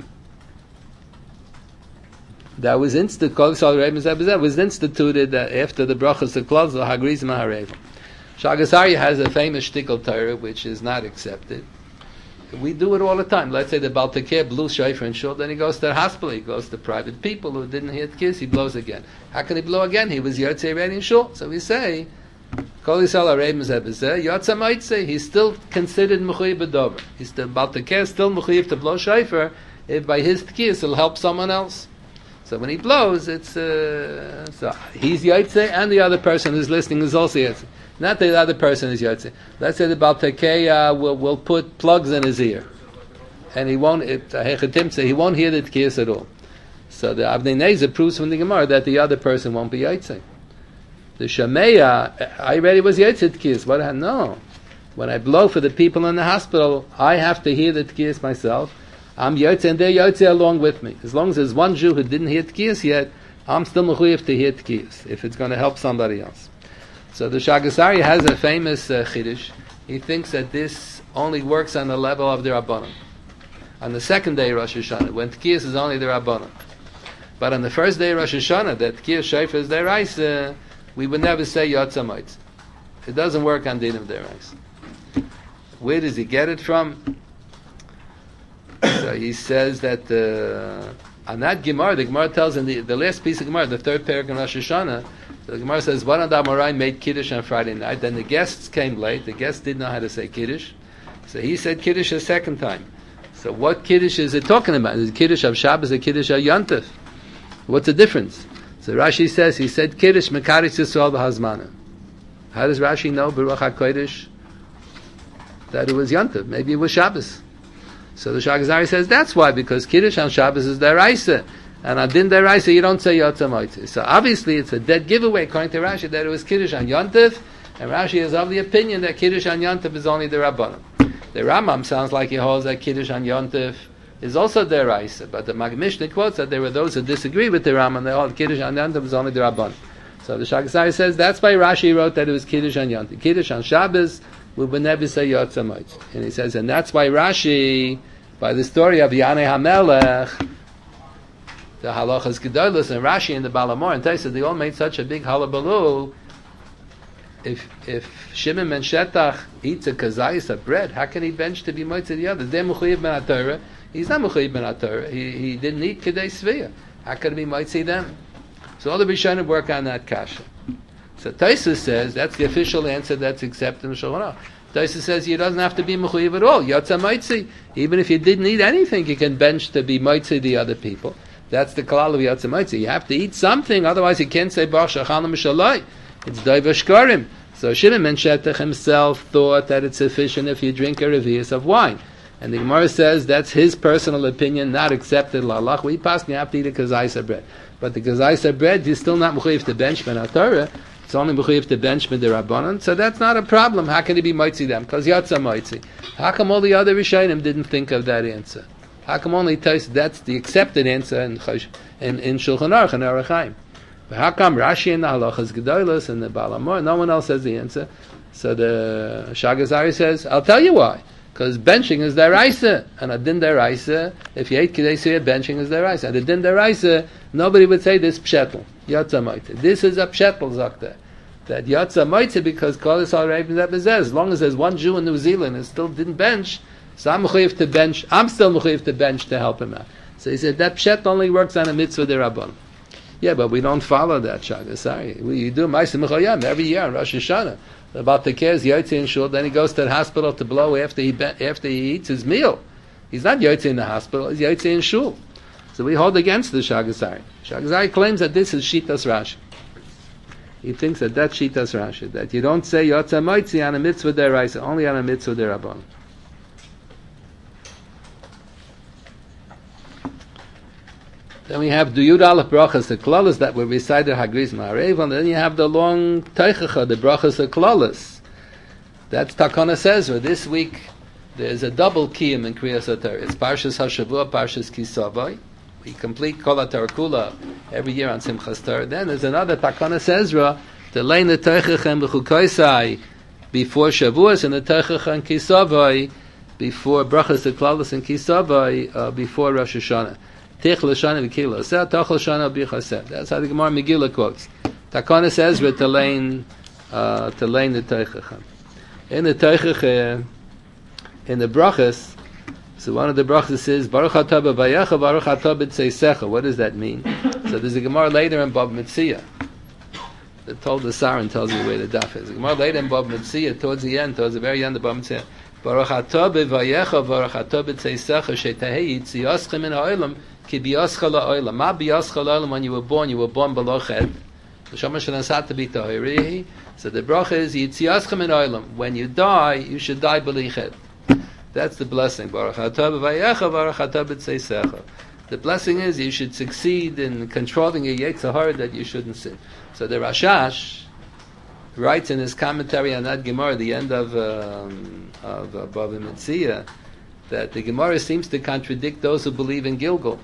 That was instituted. Kol Yisrael Arevim Zeh Bo Zeh was instituted uh, after the brachas of Klal Zal Hagrizim HaHarevel. Shagas Aryeh has a famous shtickle Torah which is not accepted. we do it all the time. Let's say the Baal Tekeh blew shofar in shul, then he goes to the hospital, he goes to private people who didn't hear the kiss, he blows again. How can he blow again? He was Yotzei already in shul. So we say, Kol Yisrael Areim Zebezeh, Yotzei Motzei, he's still considered Mechuyev B'dover. He's the Baal Tekeh still Mechuyev to blow shofar, if by his tkiyas it'll help someone else. So when he blows, it's uh, so he's Yotzei and the other person who's listening is also Yotzei. Not that the other person is Yotzei. Let's say the Baal Tekeh uh, will, will put plugs in his ear. And he won't, it, uh, he won't hear the tkiyas at all. So the Avnei Nezer proves from the Gemara that the other person won't be Yotzei. The Shameya, I already was Yotzei tkiyas. What? No. When I blow for the people in the hospital, I have to hear the tkiyas myself. I'm Yotzei and they're Yotzei along with me. As long as there's one Jew who didn't hear tkiyas yet, I'm still mechuyev to hear tkiyas, if it's going to help somebody else. So the Shagas Aryeh has a famous uh, chiddush. He thinks that this only works on the level of the Rabbanon. On the second day Rosh Hashanah, when tkiyas is only the Rabbanon. But on the first day Rosh Hashanah, that tkiyas shofar is deraisa, we would never say Yotzei Motzei. It doesn't work on din of deraisa. Where does he get it from? So he says that uh, on that Gemara, the Gemara tells in the, the last piece of Gemara, the third paragraph in Rosh Hashanah, the Gemara says, one of the Amorai made Kiddush on Friday night, then the guests came late, the guests didn't know how to say Kiddush, so he said Kiddush a second time. So what Kiddush is it talking about? Is it Kiddush of Shabbos or Kiddush of Yontif? What's the difference? So Rashi says, he said Kiddush Mekaris Yisrael B'Hazmana. How does Rashi know, Baruch HaKodesh, that it was Yontif? Maybe it was Shabbos. So the Shagas Aryeh says that's why, because Kiddush on Shabbos is deraisa, and on din deraisa you don't say Yotzei Motzei. So obviously it's a dead giveaway according to Rashi that it was Kiddush on Yontif, and Rashi is of the opinion that Kiddush on Yontif is only the Rabbanim. The Rambam sounds like he holds that Kiddush on Yontif is also deraisa, but the Mag Mishnah quotes that there were those who disagree with the Rambam. They hold Kiddush on Yontif is only the Rabbanim. So the Shagas Aryeh says that's why Rashi wrote that it was Kiddush on Yontif. Kiddush on Shabbos we would never say Yotzei Motzei. And he says, and that's why Rashi, by the story of Yanei HaMelech, the halachas gedolos, and Rashi and the Balamor and Taisa, they all made such a big halabaloo. If if Shimon ben Shetach eats a kazayis of bread, how can he bench to be motzei the other? They're mechuyev ben HaTorah. He's not mechuyev ben HaTorah. He he didn't eat kedei svia. How can he be motzei them? So all the Rishonim work on that kasha. So Taisa says that's the official answer that's accepted in Shulchan Aruch. Taisa says he doesn't have to be mechuyev at all. Yotzei Motzei. Even if you didn't eat anything, you can bench to be motzei the other people. That's the klal of Yotzei Motzei. You have to eat something, otherwise you can't say Baruch Shachanam Shalai. It's Doiva Shkarim. So Shimon ben Shetach himself thought that it's sufficient if you drink a revius of wine. And the Gemara says that's his personal opinion, not accepted lalach. We pass, you have to eat a kazayis bread. But the kazayis bread, you're still not mechuyev to bench ben HaTorah. It's only mechuyev to bench ben the Rabbanan. So that's not a problem. How can he be motzei them? Because Yotzei Motzei. How come all the other Rishonim didn't think of that answer? How come only Tais, that's the accepted answer in in, in Shulchan Aruch and Orach Chaim? But how come Rashi and the Halachas Gedolos and the Balamor, no one else has the answer? So the Shagas Aryeh says, I'll tell you why. Because benching is deraisa, and a din deraisa, if you ate Kedei Svia, benching is deraisa. And a din deraisa, nobody would say this pshetel, Yotzei Motzei. This is a pshetel, Zakta. That Yotzei Motzei, because Kol Yisrael Reivim Zebezeh, as long as there's one Jew in New Zealand and still didn't bench, so I'm mechuyev to bench. I'm still mechuyev to bench to help him out. So he said that pshet only works on a mitzvah derabban. Yeah, but we don't follow that shagas. Sorry, we do ma'aseh mechoyam every year on Rosh Hashanah. About the kez yotzei in shul, then he goes to the hospital to blow after he after he eats his meal. He's not yotzei in the hospital. He's yotzei in shul. So we hold against the shagas. Shagas claims that this is shitas Rashi. He thinks that that's shitas Rashi. That you don't say yotzei motzei on a mitzvah deraisa, only on a mitzvah derabban. Then we have the Yud Aleph brachas, the klolas that were recited Hagris Ma'arev, and then you have the long Teichacha, the brachas of klolas. That's Takana Ezra. This week there's a double kiyum in Kriyas HaTorah. It's Parshas HaShavua, Parshas Kisavai. We complete Kol HaTorah Kula every year on Simchas Torah. Then there's another Takana Ezra to learn the Teichacha and B'chukaisai before Shavuos, and the Teichacha and Kisavai before brachas of klolas and Kisavai uh, before Rosh Hashanah. That's how the Gemara Megillah quotes. Takanas Ezra to lane to lane the Teichacha. In the Teichacha, in the brachas, So one of the brachas is Baruch Atah b'vayecha, Baruch Atah b'tzeisecha. What does that mean? So there's a Gemara later in Bab Metzia that told the Saran, tells you where the daf is. The Gemara later in Bab Metzia, towards the end, towards the very end of Bab Metzia, Baruch Atah b'vayecha, Baruch Atah b'tzeisecha, shetahei yitziyaschem in ha'olam, ki biyascha la'olam. Ma biyascha la'olam, when you were born, you were born below chet. The Shama Shanasat to be tahiri. So the bracha is yitziyaschem in ha'olam. When you die, you should die below chet. That's the blessing. Baruch Atah b'vayecha, Baruch Atah b'tzeisecha. The blessing is you should succeed in controlling your yetzer hara that you shouldn't sin. So the Rashash writes in his commentary on that Gemara, the end of um, of uh, Bava Metzia, that the Gemara seems to contradict those who believe in Gilgul.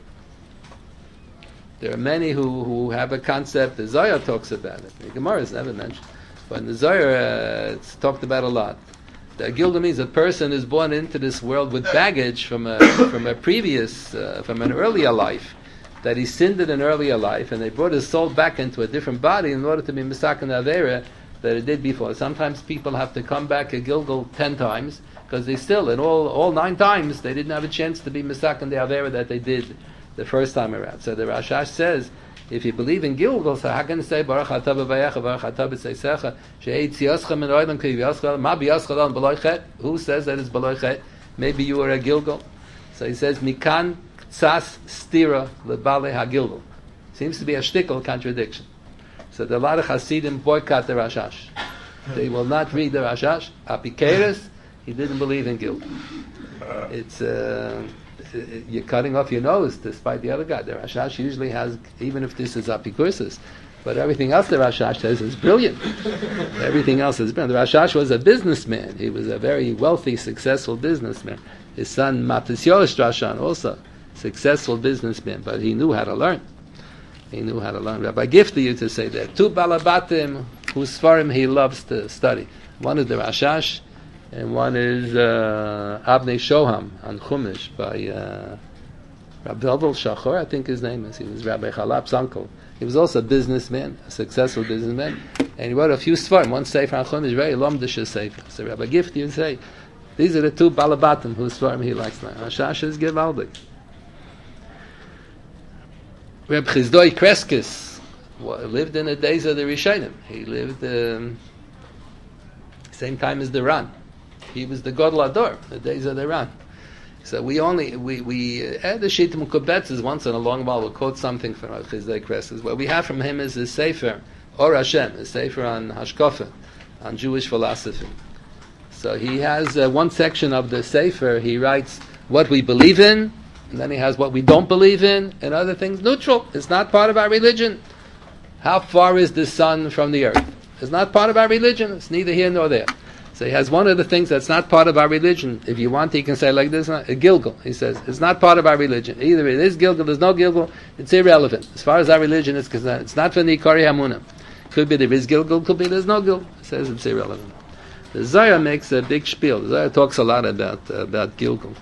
There are many who, who have a concept. The Zohar talks about it. The Gemara is never mentioned, but in the Zohar uh, it's talked about a lot. The Gilgul means a person is born into this world with baggage from a from a previous, uh, from an earlier life, that he sinned in an earlier life, and they brought his soul back into a different body in order to be misaken avera that it did before. Sometimes people have to come back a Gilgul ten times because they still, in all all nine times, they didn't have a chance to be misaken the avera that they did the first time around. So the Rashash says, if you believe in Gilgul, so how can you say Baruch Atah b'vayecha, Baruch Atah b'tzeisecha, she'ei tziyaschem min ha'olam ki b'yaschel, ma b'yaschel ha'olam b'loi chet? Who says that it's b'loi chet? Maybe you are a Gilgul. So he says, Mikan tzas stira lebale ha'Gilgul. Seems to be a shtickle contradiction. So there are a lot of Hasidim boycott the Rashash. They will not read the Rashash. Apikeres, he didn't believe in Gilgul. It's... Uh, you're cutting off your nose despite the other guy. The Rashash usually has, even if this is apikursis, but everything else the Rashash says is brilliant. Everything else is brilliant. The Rashash was a businessman. He was a very wealthy, successful businessman. His son Matis Yosh Rashan also successful businessman, but he knew how to learn. He knew how to learn. Rabbi Gifter used to say there, two balabatim whose svarim he loves to study. One is the Rashash, and one is uh, Avnei Shoham on Chumash by uh, Rabbi Elvel Shachor, I think his name is. He was Rabbi Chalap's uncle. He was also a businessman, a successful businessman, and he wrote a few svarim. One sefer on Chumash, very lomdish sefer. So Rabbi Gifter would say, these are the two balabatim whose svarim he likes. Rashash is Givaldik. Reb Chizdoi Kreskis lived in the days of the Rishonim. He lived um, same time as the Ran. He was the Godel Ador, the days of the Ran. So we only, we, we add the Shita Mukobetzes once in a long while, we'll quote something from Reb Chizdoi Kreskis. What we have from him is his Sefer, Or Hashem, his Sefer on Hashkafa, on Jewish philosophy. So he has uh, one section of the Sefer, he writes what we believe in, and then he has what we don't believe in, and other things neutral. It's not part of our religion. How far is the sun from the earth? It's not part of our religion. It's neither here nor there. So he has one of the things that's not part of our religion. If you want, he can say like this, a Gilgul. He says, it's not part of our religion. Either it is Gilgul, there's no Gilgul, it's irrelevant. As far as our religion is concerned, it's not for the Ikari Hamunah. Could be there is Gilgul, could be there's no Gilgul. He says it's irrelevant. The Zohar makes a big spiel. The Zohar talks a lot about, uh, about Gilgul.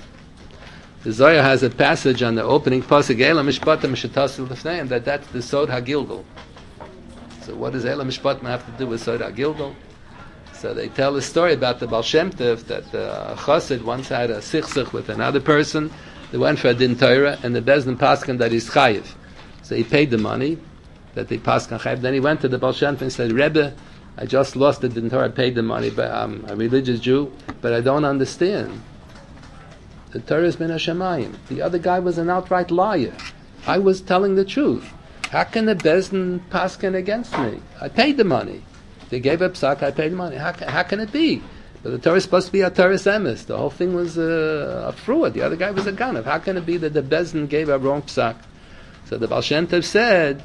The Zohar has a passage on the opening pasuk Eila Mishpatim Shetasil Lefneim that that's the Sod HaGilgul. So what does Eila Mishpatim have to do with Sod HaGilgul? So they tell a story about the Baal Shem Tov that uh, a Chassid once had a sichsich with another person. They went for a din Torah and the Bezdin paskin that he's chayiv. So he paid the money that they paskin chayiv. Then he went to the Baal Shem Tov and said, Rebbe, I just lost the din Torah, I paid the money, but I'm a religious Jew, but I don't understand. The Torah is min hashemayim. The other guy was an outright liar. I was telling the truth. How can the Bezdin paskin against me? I paid the money. They gave up psak, I paid the money. How, how can it be? But the Torah is supposed to be a Torah emes. The whole thing was uh, a fraud. The other guy was a ganav. How can it be that the Bezdin gave a wrong psak? So the Baal Shem Tov said,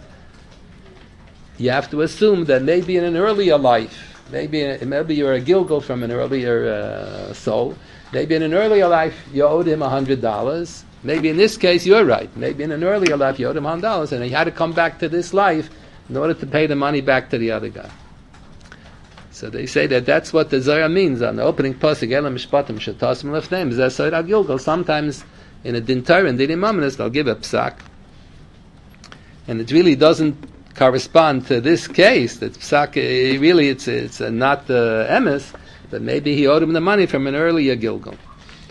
you have to assume that maybe in an earlier life, maybe maybe you're a Gilgul from an earlier uh, soul. Maybe in an earlier life you owed him a hundred dollars. Maybe in this case you're right. Maybe in an earlier life you owed him a hundred dollars, and he had to come back to this life in order to pay the money back to the other guy. So they say that that's what the Zohar means on the opening pasuk Eila Mishpatim Shetasim Lefneim. Is that Sod HaGilgul? Sometimes in a din Torah and din imaminus they'll give a psak, and it really doesn't correspond to this case. That psak really it's it's not the uh, emes. But maybe he owed him the money from an earlier Gilgul.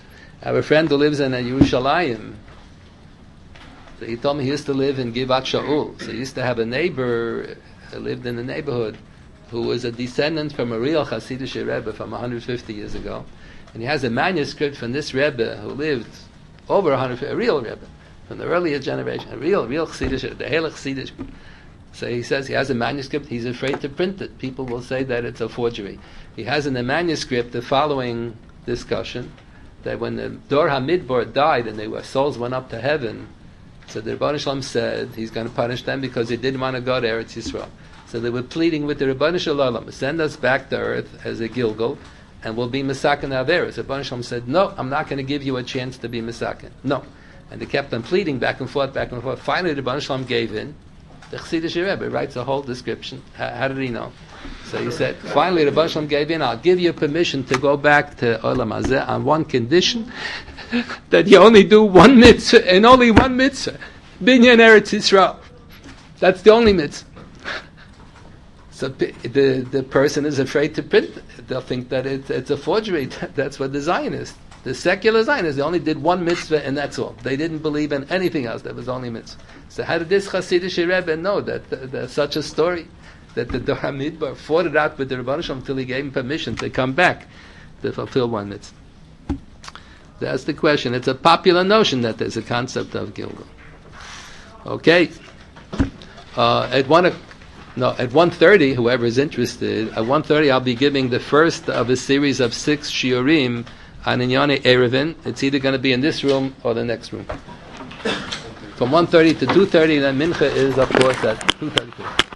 I have a friend who lives in a Yerushalayim. So he told me he used to live in Givat Shaul. So he used to have a neighbor who lived in the neighborhood who was a descendant from a real Hasidic Rebbe from one hundred fifty years ago. And he has a manuscript from this Rebbe who lived over one hundred fifty, a real Rebbe, from the earlier generation, a real, real Hasidic, the Heilig Hasidic. So he says he has a manuscript, he's afraid to print it. People will say that it's a forgery. He has in the manuscript the following discussion, that when the Dor HaMidbar died and their souls went up to heaven, so the Rebbeinu Shalom said he's going to punish them because they didn't want to go to Eretz Yisrael. So they were pleading with the Rebbeinu Shalom, send us back to earth as a Gilgal, and we'll be Mesaken Averis. The Rebbeinu Shalom said, no, I'm not going to give you a chance to be Mesaken. No. And they kept on pleading back and forth, back and forth. Finally, the Rebbeinu Shalom gave in. The Chassidish Rebbe writes a whole description. How, how did he know? So he said, finally, the Rebbeinu Shalom gave in. I'll give you permission to go back to Olam Hazeh on one condition, that you only do one mitzvah, and only one mitzvah. Binyan Eretz Yisrael. That's the only mitzvah. So the the person is afraid to print it. They'll think that it, it's a forgery. That's what the Zionists, the secular Zionists, they only did one mitzvah and that's all. They didn't believe in anything else. That was only mitzvah. So how did this Hasidic Rebbe know that, that there's such a story? That the Dor HaMidbar fought it out with the Rebbeinu Shalom until he gave him permission to come back to fulfill one mitzvah. That's the question. It's a popular notion that there's a concept of Gilgal. Okay. Uh, at one no at one thirty, whoever is interested, at one thirty I'll be giving the first of a series of six shiurim on Inyane Erevin. It's either going to be in this room or the next room. From one thirty to two thirty, then Mincha is, of course, at two thirty-two.